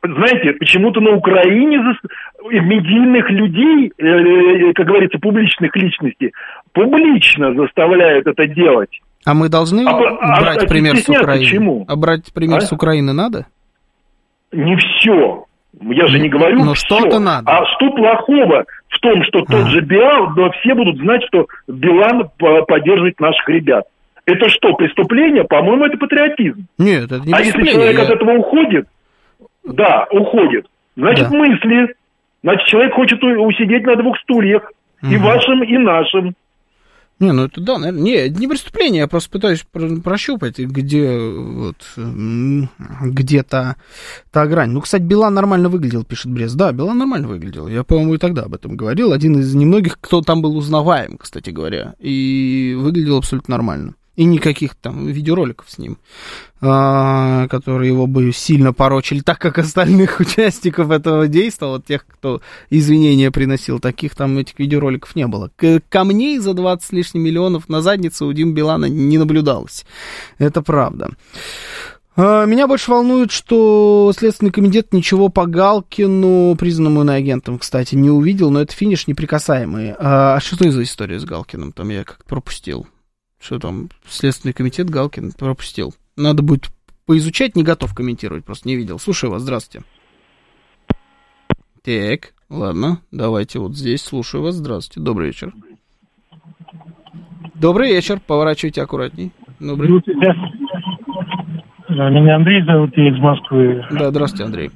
знаете, почему-то на Украине медийных людей, как говорится, публичных личностей, публично заставляют это делать.
А мы должны брать пример с Украины?
Почему?
А брать пример с Украины надо?
Не все. Я же не говорю
но
все.
Что-то надо.
А что плохого в том, что тот же Билан, но все будут знать, что Билан поддерживает наших ребят. Это что, преступление? По-моему, это патриотизм.
Нет, это не преступление.
А если человек от этого уходит, да, уходит, значит, мысли. Значит, человек хочет усидеть на двух стульях. И вашим, и нашим.
Не, ну это да, наверное. Не преступление, я просто пытаюсь прощупать, где вот где-то та грань. Ну, кстати, Билан нормально выглядел, пишет Брест. Да, Билан нормально выглядел. Я, по-моему, и тогда об этом говорил. Один из немногих, кто там был узнаваем, кстати говоря. И выглядел абсолютно нормально. И никаких там видеороликов с ним, которые его бы сильно порочили, так как остальных участников этого действа, вот тех, кто извинения приносил, таких там этих видеороликов не было. Камней за 20 с лишним миллионов на заднице у Димы Билана не наблюдалось. Это правда. Меня больше волнует, что Следственный комитет ничего по Галкину, признанному иноагентом, кстати, не увидел, но это финиш неприкасаемый. А что это за история с Галкиным? Там я как-то пропустил. Что там, Следственный комитет Галкин пропустил. Надо будет поизучать, не готов комментировать, просто не видел. Слушаю вас, здравствуйте. Так, ладно, давайте вот здесь, слушаю вас, здравствуйте, добрый вечер. Добрый вечер, поворачивайте аккуратней. Добрый.
Меня Андрей зовут, я из Москвы.
Да, здравствуйте, Андрей.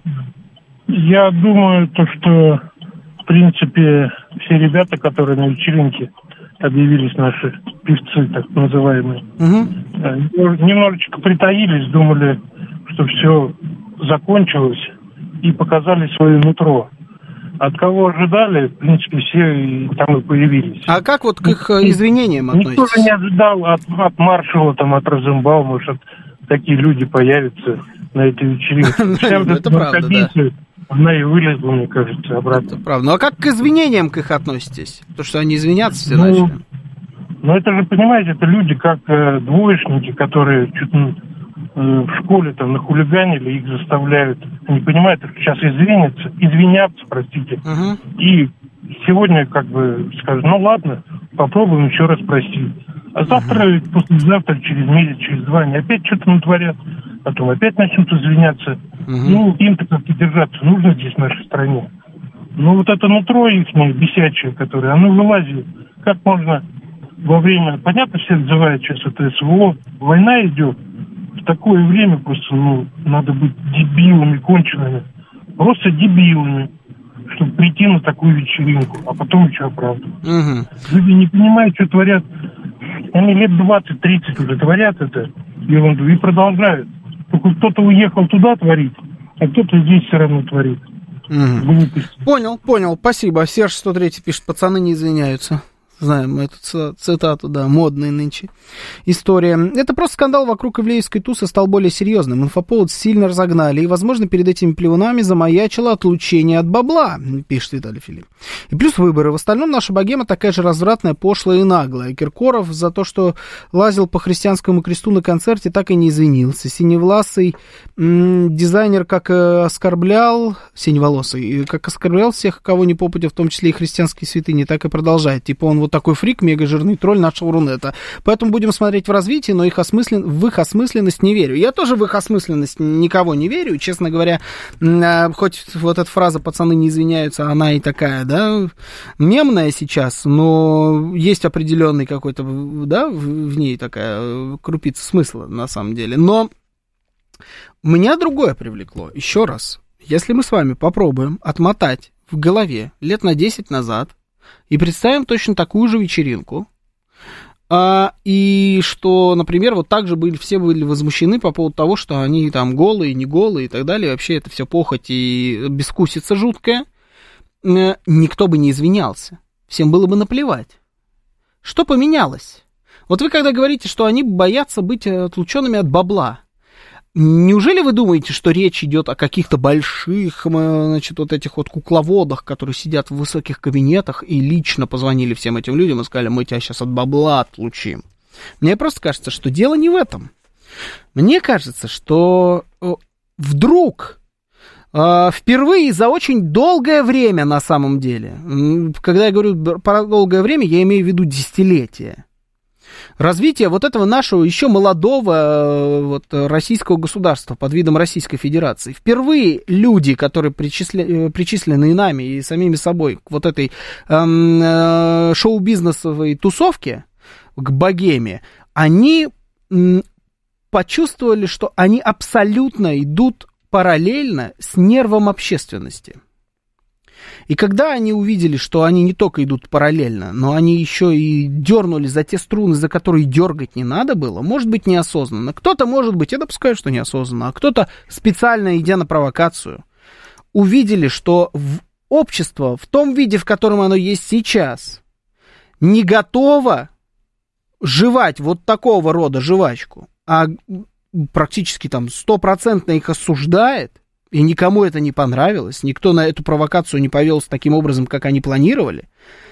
Я думаю, что, в принципе, все ребята, которые на вечеринке объявились, наши певцы, так называемые, немножечко притаились, думали, что все закончилось, и показали свое нутро. От кого ожидали, в принципе, все и там и появились.
А как вот к их извинениям относитесь?
Никто же не ожидал от маршала, там, от Розенбаума, что такие люди появятся на этой вечеринке.
Это правда, да.
Она и вылезла, мне кажется, обратно.
Это правда. Ну, а как к извинениям к их относитесь? То, что они извинятся все начали?
Ну, это же, понимаете, это люди, как двоечники, которые чуть в школе там нахулиганили, их заставляют, они понимают, что сейчас извиняться, простите. И сегодня как бы скажут, ну ладно, попробуем еще раз простить. А завтра, послезавтра, через месяц, через два, они опять что-то натворят, потом опять начнут извиняться. Ну, им-то как-то держаться нужно здесь, в нашей стране. Ну, вот это нутро их бесячее, которое, оно вылазит. Как можно во время... Понятно, все называют сейчас это СВО. Война идет. В такое время просто, надо быть дебилами, конченными. Просто дебилами, чтобы прийти на такую вечеринку, а потом еще оправдывать. Люди не понимают, что творят. Они лет 20-30 уже творят это ерунду и продолжают. Только кто-то уехал туда творить, а кто-то здесь все равно творит.
Понял, спасибо. Серж 103 пишет, пацаны не извиняются. Знаем мы эту цитату, да, модная нынче история. Это просто скандал вокруг ивлеевской тусы стал более серьезным. Инфоповод сильно разогнали, и, возможно, перед этими плевунами замаячило отлучение от бабла, пишет Виталий Филипп. И плюс выборы. В остальном наша богема такая же развратная, пошлая и наглая. Киркоров за то, что лазил по христианскому кресту на концерте, так и не извинился. Синевласый дизайнер как оскорблял, синеволосый, как оскорблял всех, кого не попадя, в том числе и христианские святыни, так и продолжает. Типа он вот такой фрик, мега-жирный тролль нашего Рунета. Поэтому будем смотреть в развитии, но в их осмысленность не верю. Я тоже в их осмысленность никого не верю. Честно говоря, хоть вот эта фраза «пацаны не извиняются», она и такая, да, мемная сейчас, но есть определенный какой-то, да, в ней такая крупица смысла на самом деле. Но меня другое привлекло. Еще раз, если мы с вами попробуем отмотать в голове лет на 10 назад, и представим точно такую же вечеринку, и что, например, вот так же все были возмущены по поводу того, что они там голые, не голые и так далее, вообще это все похоть и бескусица жуткая, никто бы не извинялся, всем было бы наплевать. Что поменялось? Вот вы когда говорите, что они боятся быть отлученными от бабла, неужели вы думаете, что речь идет о каких-то больших, значит, вот этих вот кукловодах, которые сидят в высоких кабинетах и лично позвонили всем этим людям и сказали, мы тебя сейчас от бабла отлучим? Мне просто кажется, что дело не в этом. Мне кажется, что вдруг Впервые за очень долгое время, на самом деле, когда я говорю про долгое время, я имею в виду десятилетия, развитие вот этого нашего еще молодого вот, российского государства под видом Российской Федерации. Впервые люди, которые причислены и нами, и самими собой к вот этой шоу-бизнесовой тусовке, к богеме, они почувствовали, что они абсолютно идут параллельно с нервом общественности. И когда они увидели, что они не только идут параллельно, но они еще и дернули за те струны, за которые дергать не надо было, может быть, неосознанно. Кто-то, может быть, я допускаю, что неосознанно, а кто-то, специально идя на провокацию, увидели, что общество в том виде, в котором оно есть сейчас, не готово жевать вот такого рода жвачку, а практически там 100% их осуждает, и никому это не понравилось, никто на эту провокацию не повелся таким образом, как они планировали,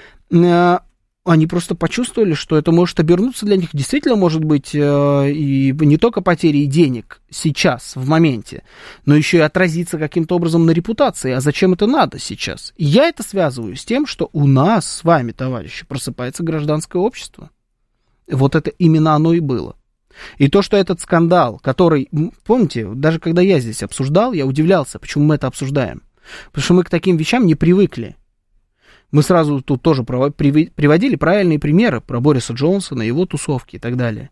они просто почувствовали, что это может обернуться для них, действительно может быть и не только потерей денег сейчас, в моменте, но еще и отразиться каким-то образом на репутации. А зачем это надо сейчас? И я это связываю с тем, что у нас с вами, товарищи, просыпается гражданское общество. Вот это именно оно и было. И то, что этот скандал, который, помните, даже когда я здесь обсуждал, я удивлялся, почему мы это обсуждаем. Потому что мы к таким вещам не привыкли. Мы сразу тут тоже приводили правильные примеры про Бориса Джонсона, его тусовки и так далее.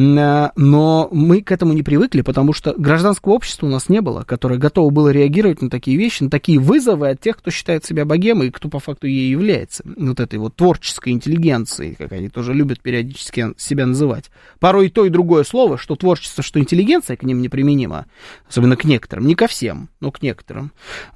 Но мы к этому не привыкли, потому что гражданского общества у нас не было, которое готово было реагировать на такие вещи, на такие вызовы от тех, кто считает себя богемой и кто по факту ей является. Вот этой вот творческой интеллигенцией, как они тоже любят периодически себя называть. Порой и то, и другое слово, что творчество, что интеллигенция к ним неприменимо, особенно к некоторым, не ко всем, но к некоторым.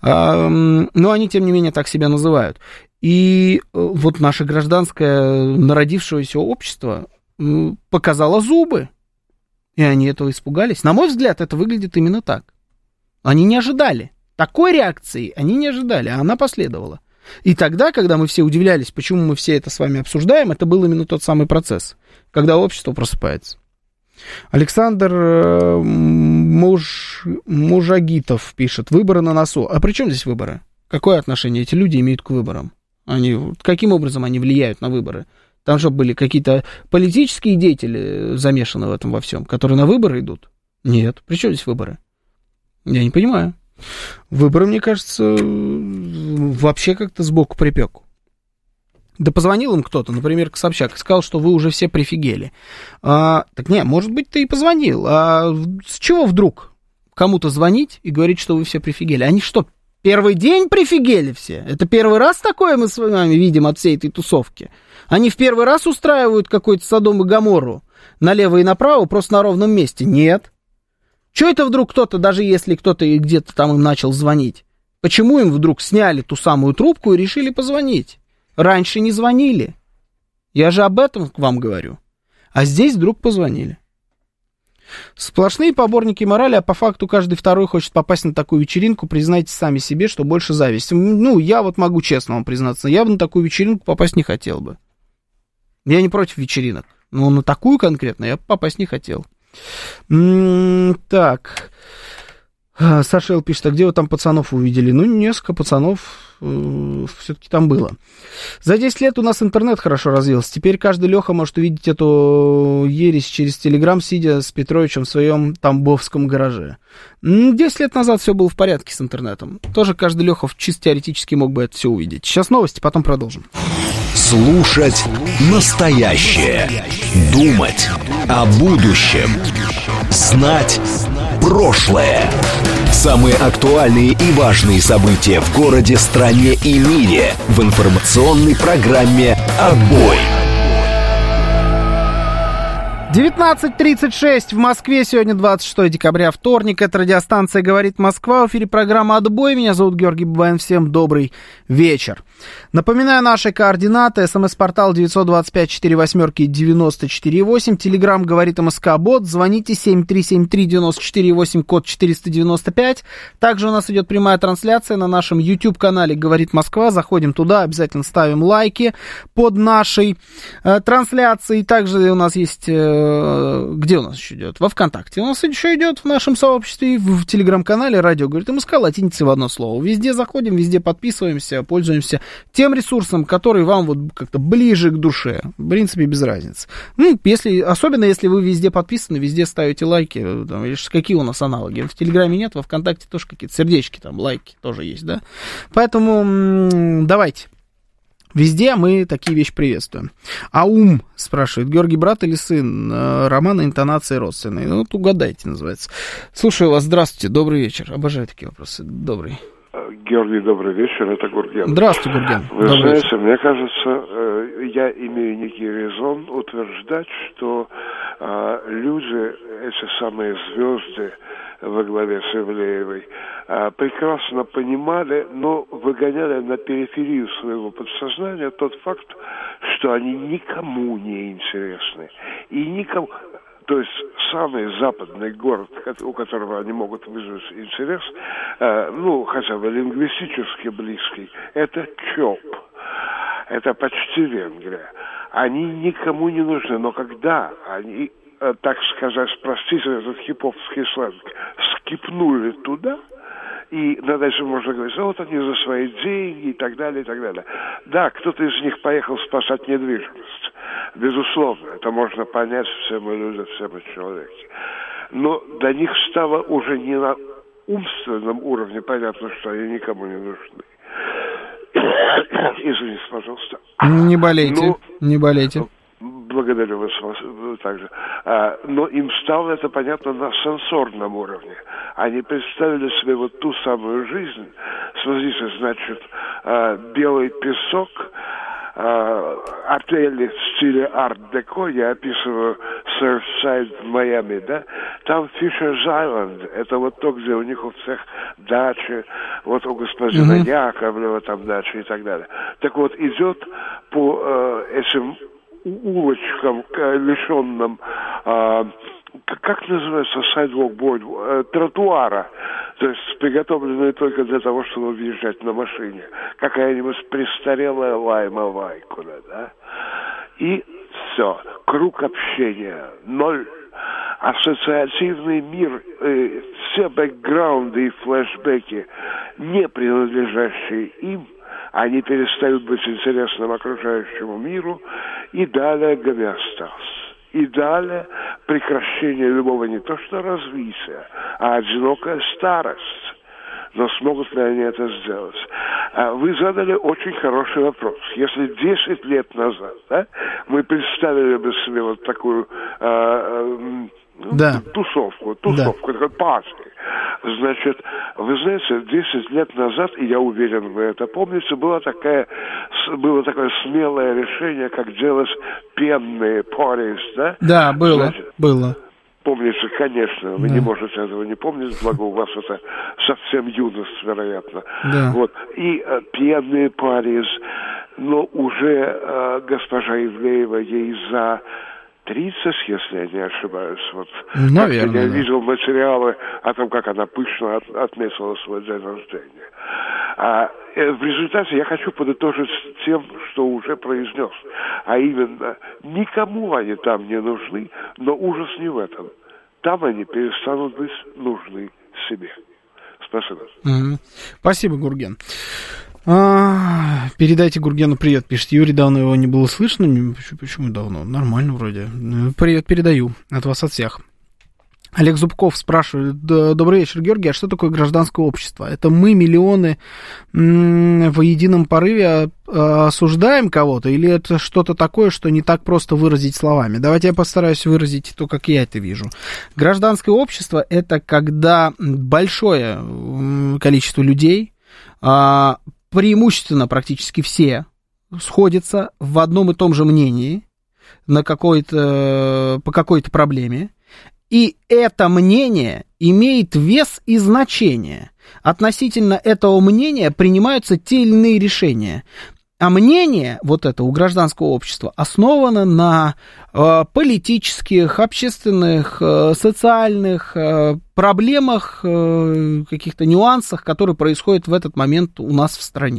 Но они, тем не менее, так себя называют. И вот наше гражданское народившееся общество показало зубы, и они этого испугались. На мой взгляд, это выглядит именно так. Они не ожидали. Такой реакции они не ожидали, а она последовала. И тогда, когда мы все удивлялись, почему мы все это с вами обсуждаем, это был именно тот самый процесс, когда общество просыпается. Александр Мужагитов пишет: выборы на носу. А при чем здесь выборы? Какое отношение эти люди имеют к выборам? Каким образом они влияют на выборы? Там же были какие-то политические деятели замешаны в этом во всем, которые на выборы идут? Нет. При чем здесь выборы? Я не понимаю. Выборы, мне кажется, вообще как-то сбоку припеку. Да позвонил им кто-то, например, Собчак, и сказал, что вы уже все прифигели. Так не, может быть, ты и позвонил. А с чего вдруг кому-то звонить и говорить, что вы все прифигели? Они что, первый день прифигели все? Это первый раз такое мы с вами видим от всей этой тусовки? Они в первый раз устраивают какой-то Содом и Гоморру налево и направо просто на ровном месте? Нет. Чего это вдруг кто-то, даже если кто-то и где-то там им начал звонить, почему им вдруг сняли ту самую трубку и решили позвонить? Раньше не звонили. Я же об этом к вам говорю. А здесь вдруг позвонили. Сплошные поборники морали, а по факту каждый второй хочет попасть на такую вечеринку. Признайте сами себе, что больше зависть. Ну, я вот могу честно вам признаться, я бы на такую вечеринку попасть не хотел бы. Я не против вечеринок, но на такую конкретно я попасть не хотел. Так. Саша Эл пишет: а где вы там пацанов увидели? Ну, несколько пацанов все-таки там было. За 10 лет у нас интернет хорошо развился. Теперь каждый Леха может увидеть эту ересь через Телеграм, сидя с Петровичем в своем тамбовском гараже. 10 лет назад все было в порядке с интернетом. Тоже каждый Леха чисто теоретически мог бы это все увидеть. Сейчас новости, потом продолжим.
Слушать настоящее. Думать о будущем. Знать прошлое. Самые актуальные и важные события в городе, стране и мире в информационной программе «Отбой».
19:36 в Москве. Сегодня 26 декабря, вторник. Это радиостанция «Говорит Москва». В эфире программа «Отбой». Меня зовут Георгий Бабаян. Всем добрый вечер. Напоминаю наши координаты. СМС-портал 925-48-94-8. Телеграм «Говорит МСК-бот». Звоните 7373-94-8, код 495. Также у нас идет прямая трансляция на нашем YouTube-канале «Говорит Москва». Заходим туда, обязательно ставим лайки под нашей трансляцией. Также у нас есть где у нас еще идет? Во ВКонтакте. У нас еще идет в нашем сообществе, в телеграм-канале «Радио говорит МСК», латиницей в одно слово. Везде заходим, везде подписываемся, пользуемся тем ресурсом, который вам вот как-то ближе к душе. В принципе, без разницы. Ну, особенно если вы везде подписаны, везде ставите лайки. Там, какие у нас аналоги? В Телеграме нет, во ВКонтакте тоже какие-то сердечки, там, лайки тоже есть, да? Поэтому давайте. Везде мы такие вещи приветствуем. Аум спрашивает, Георгий брат или сын? Роман, интонации родственные. Ну, вот угадайте, называется. Слушаю вас, здравствуйте, добрый вечер. Обожаю такие вопросы. Добрый.
Георгий, добрый вечер, это Гурген.
Здравствуйте, Гурген.
Вы знаете, мне кажется, я имею некий резон утверждать, что люди, эти самые звезды во главе с Ивлеевой, прекрасно понимали, но выгоняли на периферию своего подсознания тот факт, что они никому не интересны. И никому... То есть самый западный город, у которого они могут вызвать интерес, хотя бы лингвистически близкий, это ЧОП. Это почти Венгрия. Они никому не нужны, но когда они, так сказать, простите этот хиповский сленг, скипнули туда, и над этим можно говорить, вот они за свои деньги и так далее, и так далее. Да, кто-то из них поехал спасать недвижимость. Безусловно, это можно понять, все мы люди, все мы человеки. Но до них стало уже не на умственном уровне понятно, что они никому не нужны. Извините, пожалуйста.
Не болейте, не болейте.
Благодарю вас также. Но им стало это понятно на сенсорном уровне. Они представили себе вот ту самую жизнь. Смотрите, значит, белый песок, отели в стиле арт-деко, я описываю Surfside в Майами, да, там Fisher's Island, это вот то, где у них у всех дачи, вот у господина Яковлева там дачи и так далее. Так вот, идет по этим улочкам, лишенным, как называется sidewalk board, тротуара, то есть приготовленные только для того, чтобы въезжать на машине. Какая-нибудь престарелая лаймовая куда, да? И все. Круг общения. Ноль. Ассоциативный мир, все бэкграунды и флешбеки, не принадлежащие им, они перестают быть интересным окружающему миру, и далее гомеостаз. И далее прекращение любого не то что развития, а одинокая старость. Но смогут ли они это сделать? Вы задали очень хороший вопрос. Если 10 лет назад, да, мы представили бы себе вот такую тусовку, такой пати. Значит, вы знаете, 10 лет назад, и я уверен, вы это помните, было такое смелое решение, как делать пенные парис, да?
Да, было, было.
Помните, конечно, вы не можете этого не помнить, благо у вас это совсем юность, вероятно.
Да.
Вот. И пенные парис, но уже госпожа Ивлеева ей за 30, если я не ошибаюсь. Вот.
Наверное.
Я видел материалы о том, как она пышно отметила свой день рождения. В результате я хочу подытожить тем, что уже произнес. А именно, никому они там не нужны, но ужас не в этом. Там они перестанут быть нужны себе. Спасибо.
Спасибо, Гурген. Передайте Гургену привет, пишет Юрий, давно его не было слышно. Почему давно? Нормально вроде. Привет передаю от вас, от всех. Олег Зубков спрашивает, добрый вечер, Георгий, а что такое гражданское общество? Это мы, миллионы, в едином порыве осуждаем кого-то, или это что-то такое, что не так просто выразить словами? Давайте я постараюсь выразить то, как я это вижу. Гражданское общество — это когда большое количество людей, преимущественно практически все, сходятся в одном и том же мнении по какой-то проблеме, и это мнение имеет вес и значение. Относительно этого мнения принимаются те или иные решения. А мнение, вот это у гражданского общества, основано на политических, общественных, социальных проблемах, каких-то нюансах, которые происходят в этот момент у нас в стране.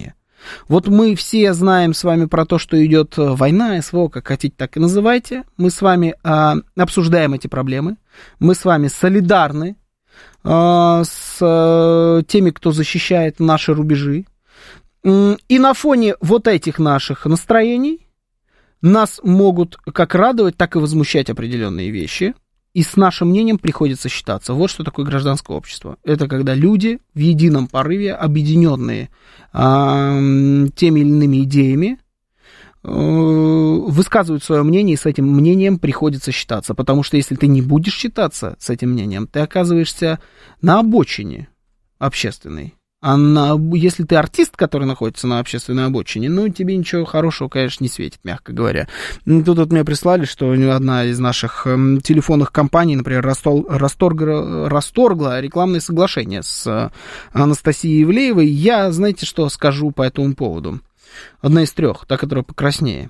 Вот мы все знаем с вами про то, что идет война, СВО, как хотите, так и называйте. Мы с вами обсуждаем эти проблемы. Мы с вами солидарны с теми, кто защищает наши рубежи. И на фоне вот этих наших настроений нас могут как радовать, так и возмущать определенные вещи. И с нашим мнением приходится считаться. Вот что такое гражданское общество. Это когда люди в едином порыве, объединенные теми или иными идеями, высказывают свое мнение, и с этим мнением приходится считаться. Потому что если ты не будешь считаться с этим мнением, ты оказываешься на обочине общественной. А если ты артист, который находится на общественной обочине, ну, тебе ничего хорошего, конечно, не светит, мягко говоря. Тут вот мне прислали, что одна из наших телефонных компаний, например, расторгла рекламное соглашение с Анастасией Ивлеевой. Я, знаете, что скажу по этому поводу? Одна из трех, та, которая покраснее.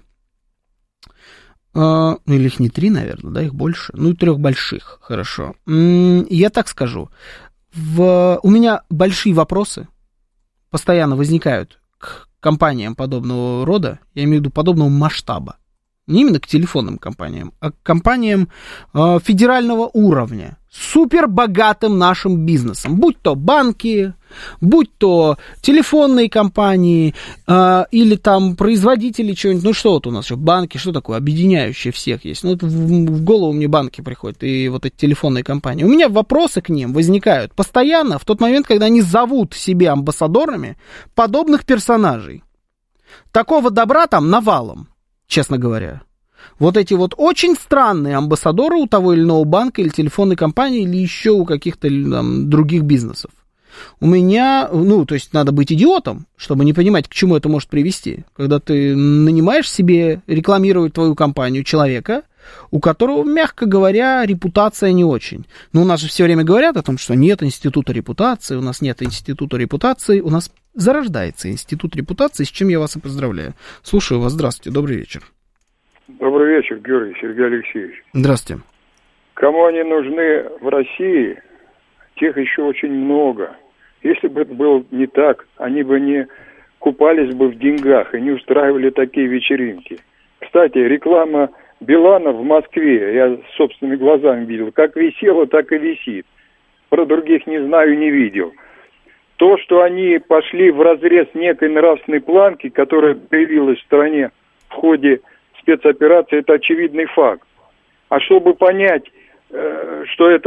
Ну, или их не три, наверное, да, их больше. Ну, 3 больших, хорошо. Я так скажу. У меня большие вопросы постоянно возникают к компаниям подобного рода, я имею в виду подобного масштаба. Не именно к телефонным компаниям, а к компаниям федерального уровня, супербогатым нашим бизнесом, будь то банки, будь то телефонные компании или там производители чего-нибудь. Ну что вот у нас еще, банки, что такое, объединяющее всех есть. Ну вот в голову мне банки приходят и вот эти телефонные компании. У меня вопросы к ним возникают постоянно в тот момент, когда они зовут себе амбассадорами подобных персонажей. Такого добра там навалом, честно говоря. Вот эти вот очень странные амбассадоры у того или иного банка или телефонной компании или еще у каких-то там других бизнесов. У меня, ну, то есть надо быть идиотом, чтобы не понимать, к чему это может привести. Когда ты нанимаешь себе рекламировать твою компанию человека, у которого, мягко говоря, репутация не очень. Но у нас же все время говорят о том, что нет института репутации, у нас нет института репутации, у нас зарождается институт репутации, с чем я вас и поздравляю. Слушаю вас, здравствуйте, добрый вечер.
Добрый вечер, Георгий Сергей Алексеевич.
Здравствуйте.
Кому они нужны в России, тех еще очень много. Если бы это было не так, они бы не купались бы в деньгах и не устраивали такие вечеринки. Кстати, реклама Билана в Москве, я собственными глазами видел, как висела, так и висит. Про других не знаю, не видел. То, что они пошли вразрез некой нравственной планки, которая появилась в стране в ходе спецоперации, это очевидный факт. А чтобы понять, что это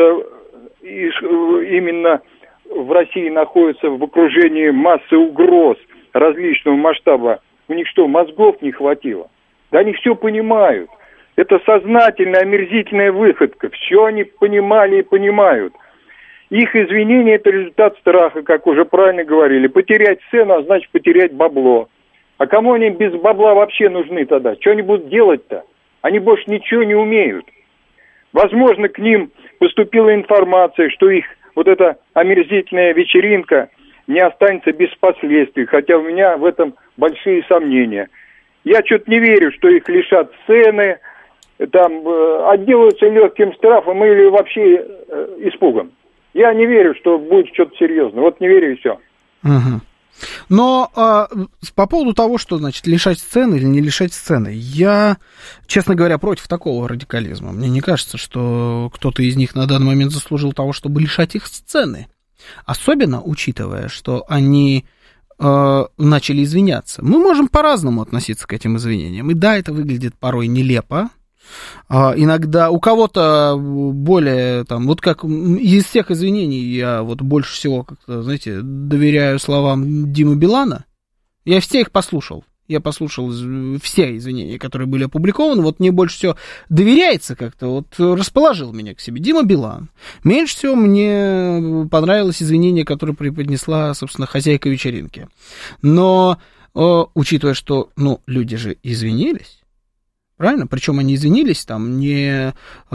именно в России находится в окружении массы угроз различного масштаба, у них что, мозгов не хватило? Да они все понимают. Это сознательная, омерзительная выходка. Все они понимали и понимают. Их извинения – это результат страха, как уже правильно говорили. Потерять цену, а значит потерять бабло. А кому они без бабла вообще нужны тогда? Что они будут делать-то? Они больше ничего не умеют. Возможно, к ним поступила информация, что их вот эта омерзительная вечеринка не останется без последствий, хотя у меня в этом большие сомнения. Я что-то не верю, что их лишат сцены, там отделаются легким штрафом или вообще испугом. Я не верю, что будет что-то серьезное. Вот не верю и все.
Угу. Но по поводу того, что, значит, лишать сцены или не лишать сцены, я, честно говоря, против такого радикализма. Мне не кажется, что кто-то из них на данный момент заслужил того, чтобы лишать их сцены. Особенно учитывая, что они начали извиняться. Мы можем по-разному относиться к этим извинениям. И да, это выглядит порой нелепо. Иногда у кого-то более, там, вот как из всех извинений я вот больше всего, как-то, знаете, доверяю словам Димы Билана. Я все их послушал. Я послушал все извинения, которые были опубликованы. Вот мне больше всего доверяется как-то, вот расположил меня к себе Дима Билан. Меньше всего мне понравилось извинение, которое преподнесла, собственно, хозяйка вечеринки. Но, учитывая, что, ну, люди же извинились, правильно? Причем они извинились там не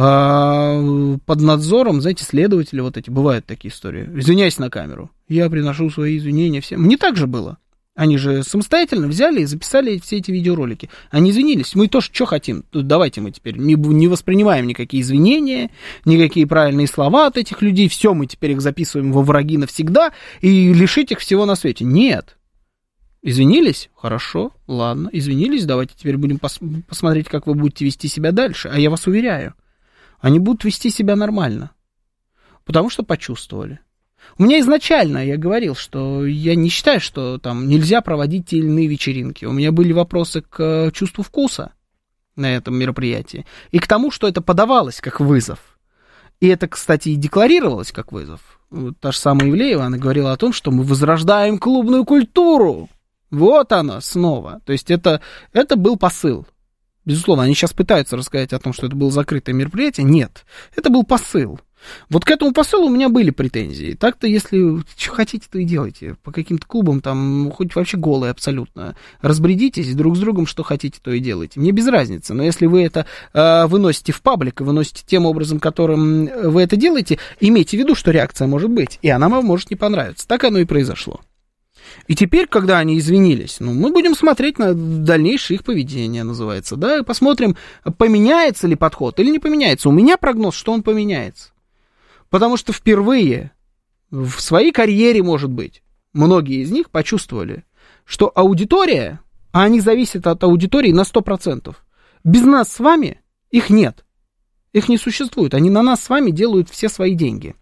под надзором, знаете, следователи вот эти, бывают такие истории. Извиняюсь на камеру. Я приношу свои извинения всем. Не так же было. Они же самостоятельно взяли и записали все эти видеоролики. Они извинились. Мы тоже что хотим? Давайте мы теперь не воспринимаем никакие извинения, никакие правильные слова от этих людей. Все, мы теперь их записываем во враги навсегда и лишить их всего на свете. Нет. Извинились? Хорошо, ладно, извинились, давайте теперь будем посмотреть, как вы будете вести себя дальше. А я вас уверяю, они будут вести себя нормально, потому что почувствовали. У меня изначально, я говорил, что я не считаю, что там нельзя проводить те или иные вечеринки. У меня были вопросы к чувству вкуса на этом мероприятии и к тому, что это подавалось как вызов. И это, кстати, и декларировалось как вызов. Вот та же самая Ивлеева, она говорила о том, что мы возрождаем клубную культуру. Вот она снова. То есть это был посыл. Безусловно, они сейчас пытаются рассказать о том, что это было закрытое мероприятие. Нет, это был посыл. Вот к этому посылу у меня были претензии. Так-то, если что хотите, то и делайте. По каким-то клубам, там, хоть вообще голые абсолютно. Разбредитесь друг с другом, что хотите, то и делайте. Мне без разницы. Но если вы это выносите в паблик и выносите тем образом, которым вы это делаете, имейте в виду, что реакция может быть. И она вам может не понравиться. Так оно и произошло. И теперь, когда они извинились, мы будем смотреть на дальнейшее их поведение, называется, да, и посмотрим, поменяется ли подход или не поменяется. У меня прогноз, что он поменяется. Потому что впервые в своей карьере, может быть, многие из них почувствовали, что аудитория, а они зависят от аудитории на 100%, без нас с вами их нет, их не существует, они на нас с вами делают все свои деньги.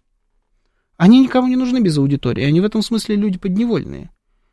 Они никому не нужны без аудитории, они в этом смысле люди подневольные.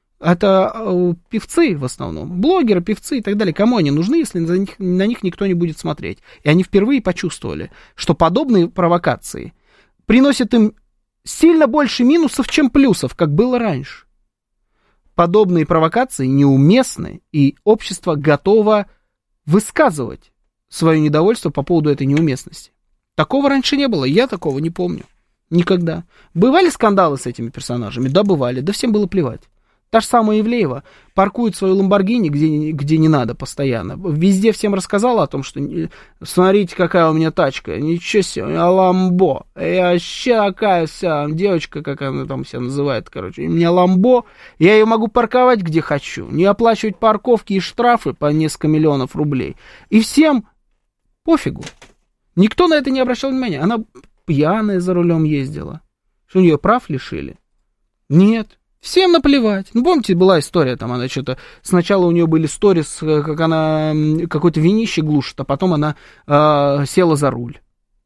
Это певцы в основном, блогеры, певцы и так далее. Кому они нужны, если на них никто не будет смотреть? И они впервые почувствовали, что подобные провокации приносят им сильно больше минусов, чем плюсов, как было раньше. Подобные провокации неуместны, и общество готово высказывать свое недовольство по поводу этой неуместности. Такого раньше не было, я такого не помню. Никогда. Бывали скандалы с этими персонажами? Да, бывали, да всем было плевать. Та же самая Ивлеева паркует свою Ламборгини, где не надо постоянно. Везде всем рассказала о том, что смотрите, какая у меня тачка, ничего себе, у меня Ламбо. Я вообще такая вся девочка, как она там себя называет, короче. У меня Ламбо, я ее могу парковать где хочу, не оплачивать парковки и штрафы по несколько миллионов рублей. И всем пофигу. Никто на это не обращал внимания. Она пьяная за рулем ездила. Что, у нее прав лишили? Нет. Всем наплевать. Помните, была история, там она что-то... Сначала у нее были сторис, как она какое-то винище глушит, а потом она села за руль.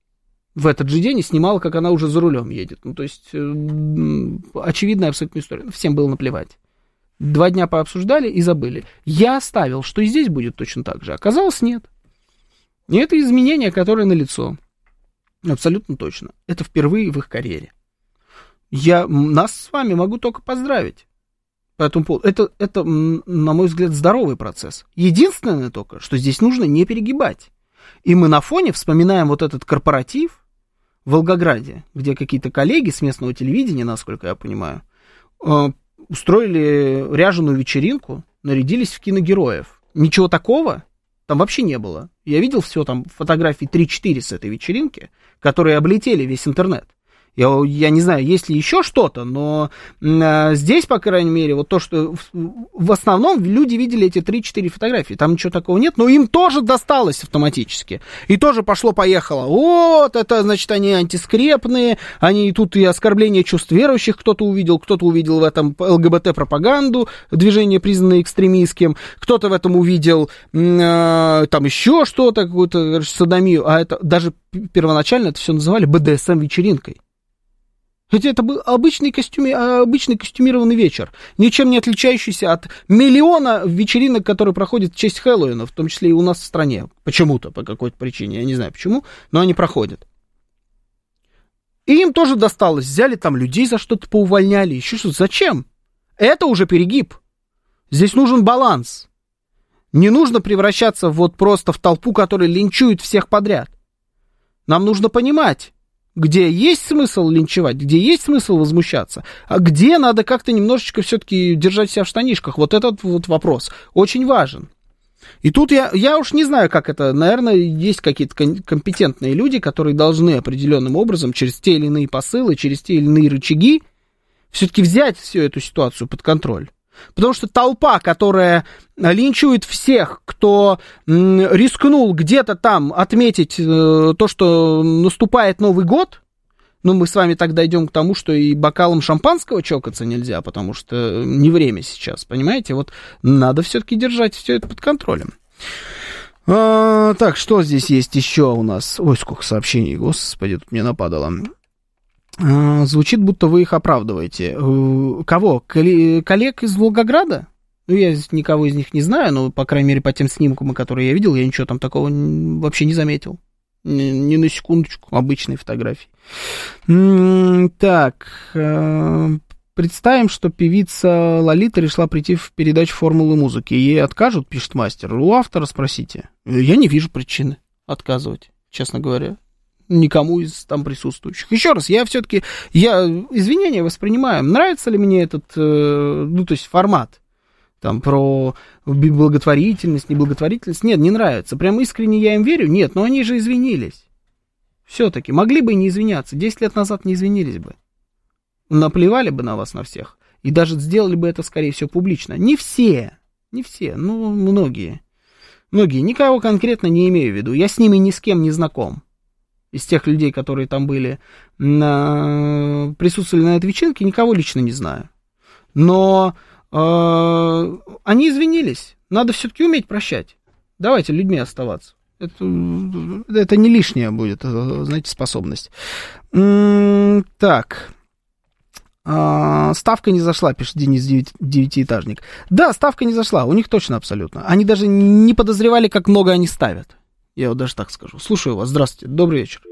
В этот же день и снимала, как она уже за рулем едет. То есть, очевидная абсолютная история. Всем было наплевать. 2 дня пообсуждали и забыли. Я оставил, что и здесь будет точно так же. Оказалось, нет. И это изменение, которое налицо. Абсолютно точно. Это впервые в их карьере. Я нас с вами могу только поздравить по этому поводу. Это, на мой взгляд, здоровый процесс. Единственное только, что здесь нужно не перегибать. И мы на фоне вспоминаем вот этот корпоратив в Волгограде, где какие-то коллеги с местного телевидения, насколько я понимаю, устроили ряженую вечеринку, нарядились в киногероев. Ничего такого там вообще не было. Я видел все там фотографии 3-4 с этой вечеринки, которые облетели весь интернет. Я не знаю, есть ли еще что-то, но здесь, по крайней мере, вот то, что в основном люди видели эти 3-4 фотографии, там ничего такого нет, но им тоже досталось автоматически, и тоже пошло-поехало, вот, это, значит, они антискрепные, они тут и оскорбление чувств верующих кто-то увидел в этом ЛГБТ-пропаганду, движение, признанное экстремистским, кто-то в этом увидел там еще что-то, какую-то содомию, а это даже первоначально это все называли БДСМ-вечеринкой. Хотя это был обычный костюмированный вечер, ничем не отличающийся от миллиона вечеринок, которые проходят в честь Хэллоуина, в том числе и у нас в стране. Почему-то, по какой-то причине, я не знаю почему, но они проходят. И им тоже досталось, взяли там людей за что-то поувольняли, еще что-то. Зачем? Это уже перегиб. Здесь нужен баланс. Не нужно превращаться вот просто в толпу, которая линчует всех подряд. Нам нужно понимать, где есть смысл линчевать, где есть смысл возмущаться, а где надо как-то немножечко все-таки держать себя в штанишках. Вот этот вот вопрос очень важен. И тут я уж не знаю, как это, наверное, есть какие-то компетентные люди, которые должны определенным образом через те или иные посылы, через те или иные рычаги все-таки взять всю эту ситуацию под контроль. Потому что толпа, которая линчует всех, кто рискнул где-то там отметить то, что наступает Новый год, Ну, мы с вами так дойдем к тому, что и бокалом шампанского чокаться нельзя, потому что не время сейчас, понимаете? Вот надо все-таки держать все это под контролем. Так, что здесь есть еще у нас? Ой, сколько сообщений, господи, тут мне нападало. Звучит, будто вы их оправдываете. Кого? Коллег из Волгограда? Ну, я никого из них не знаю, но, по крайней мере, по тем снимкам, которые я видел, я ничего там такого вообще не заметил. Ни на секундочку, обычные фотографии. Так, представим, что певица Лолита решила прийти в передачу «Формулы музыки». Ей откажут, пишет мастер. У автора спросите. Я не вижу причины отказывать, честно говоря, никому из там присутствующих. Еще раз, я извинения воспринимаю. Нравится ли мне этот, то есть формат? Там про благотворительность, неблаготворительность. Нет, не нравится. Прям искренне я им верю? Нет, но они же извинились. Все-таки. Могли бы и не извиняться. 10 лет назад не извинились бы. Наплевали бы на вас, на всех. И даже сделали бы это, скорее всего, публично. Не все, ну, многие. Никого конкретно не имею в виду. Я с ними ни с кем не знаком. Из тех людей, которые там были, присутствовали на этой вечеринке, никого лично не знаю. Но они извинились. Надо все-таки уметь прощать. Давайте людьми оставаться. Это не лишняя будет, знаете, способность. Так. Ставка не зашла, пишет Денис Девятиэтажник. Да, ставка не зашла, у них точно абсолютно. Они даже не подозревали, как много они ставят. Я вот даже так скажу. Слушаю вас, здравствуйте, добрый вечер.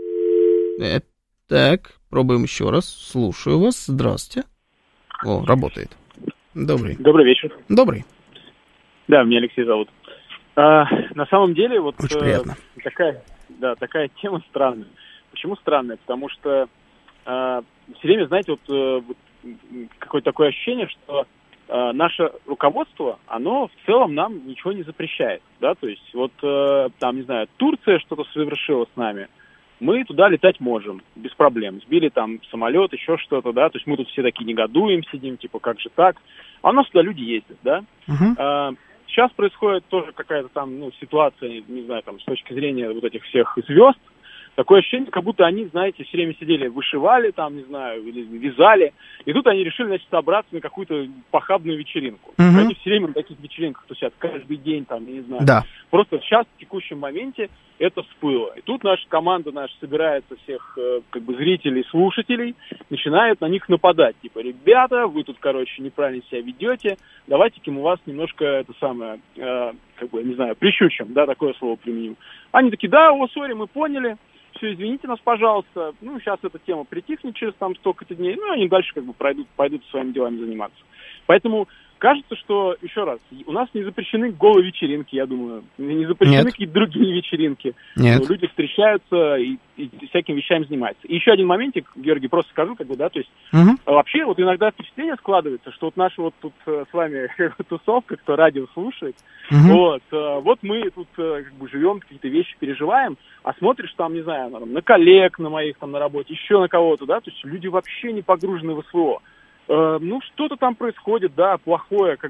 Так, пробуем еще раз. Слушаю вас, здравствуйте. О, работает. Добрый вечер. Добрый.
Да, меня Алексей зовут. На самом деле, вот
очень приятно.
Такая тема странная. Почему странная? Потому что все время, знаете, вот какое-то такое ощущение, что наше руководство, оно в целом нам ничего не запрещает, да, то есть вот там, не знаю, Турция что-то совершила с нами, мы туда летать можем, без проблем, сбили там самолет, еще что-то, да, то есть мы тут все такие негодуем, сидим, типа, как же так, а у нас туда люди ездят, да. Сейчас происходит тоже какая-то там, ситуация, не знаю, там, с точки зрения вот этих всех звезд. Такое ощущение, как будто они, знаете, все время сидели, вышивали там, не знаю, или вязали. И тут они решили, значит, собраться на какую-то похабную вечеринку. Они все время на таких вечеринках тусят, каждый день там, я не знаю. Да. Просто сейчас, в текущем моменте, это всплыло. И тут наша команда собирается всех, зрителей, слушателей, начинает на них нападать. Типа, ребята, вы тут, неправильно себя ведете, давайте-ка мы вас немножко, не знаю, прищучим, да, такое слово применим. Они такие, да, сори, мы поняли. Все, извините нас, пожалуйста. Сейчас эта тема притихнет через там столько-то дней. Они дальше пойдут своими делами заниматься. Поэтому кажется, что, еще раз, у нас не запрещены голые вечеринки, я думаю. Не запрещены какие-то другие вечеринки. Нет. Люди встречаются и всякими вещами занимаются. И еще один моментик, Георгий, просто скажу, то есть вообще вот иногда впечатление складывается, что вот наша вот тут с вами тусовка, кто радио слушает, вот мы тут живем, какие-то вещи переживаем, а смотришь там, не знаю, на коллег, на моих там на работе, еще на кого-то, да, то есть люди вообще не погружены в СВО. Что-то там происходит, да, плохое,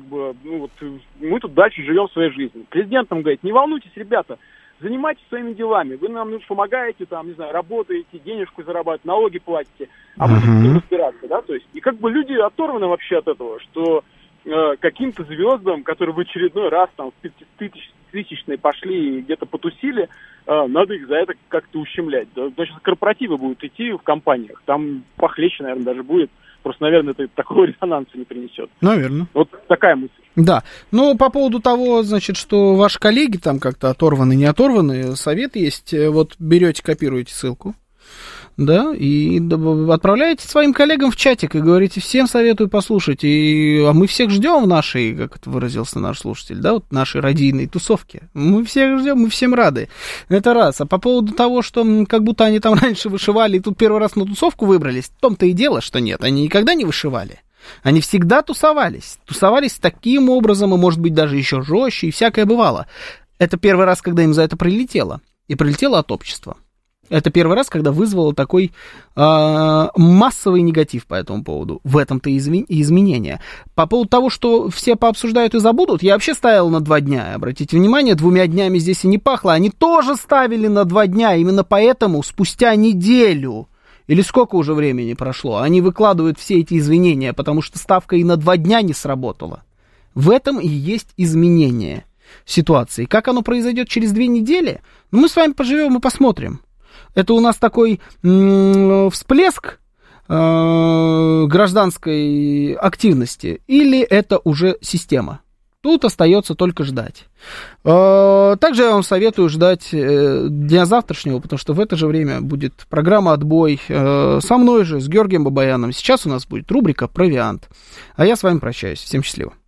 мы тут дальше живем своей жизнью. Президент нам говорит, не волнуйтесь, ребята, занимайтесь своими делами, вы нам помогаете, там, не знаю, работаете, денежку зарабатываете, налоги платите, а мы тут будем разбираться, да, то есть, и люди оторваны вообще от этого, что каким-то звездам, которые в очередной раз там в 5000-й пошли и где-то потусили, надо их за это как-то ущемлять. Да? Значит, корпоративы будут идти в компаниях, там похлеще, наверное, даже будет. Просто, наверное, это такого резонанса не принесет.
Наверное.
Вот такая мысль. Да.
По поводу того, значит, что ваши коллеги там как-то оторваны, не оторваны, совет есть. Вот берете, копируете ссылку, да, и отправляете своим коллегам в чатик и говорите, всем советую послушать, а мы всех ждем в нашей, как это выразился наш слушатель, да, вот нашей радийной тусовке. Мы всех ждем, мы всем рады. Это раз. А по поводу того, что как будто они там раньше вышивали и тут первый раз на тусовку выбрались, в том-то и дело, что нет, они никогда не вышивали. Они всегда тусовались. Тусовались таким образом, и, может быть, даже еще жестче, и всякое бывало. Это первый раз, когда им за это прилетело. И прилетело от общества. Это первый раз, когда вызвало такой массовый негатив по этому поводу. В этом-то и изменения. По поводу того, что все пообсуждают и забудут, я вообще ставил на 2 дня. Обратите внимание, 2 днями здесь и не пахло. Они тоже ставили на 2 дня. Именно поэтому спустя неделю Или сколько уже времени прошло? Они выкладывают все эти извинения, потому что ставка и на 2 дня не сработала. В этом и есть изменение ситуации. Как оно произойдет через 2 недели? Ну, мы с вами поживем и посмотрим. Это у нас такой всплеск гражданской активности, или это уже система? Тут остается только ждать. Также я вам советую ждать дня завтрашнего, потому что в это же время будет программа «Отбой» со мной же, с Георгием Бабаяном. Сейчас у нас будет рубрика «Провиант». А я с вами прощаюсь. Всем счастливо.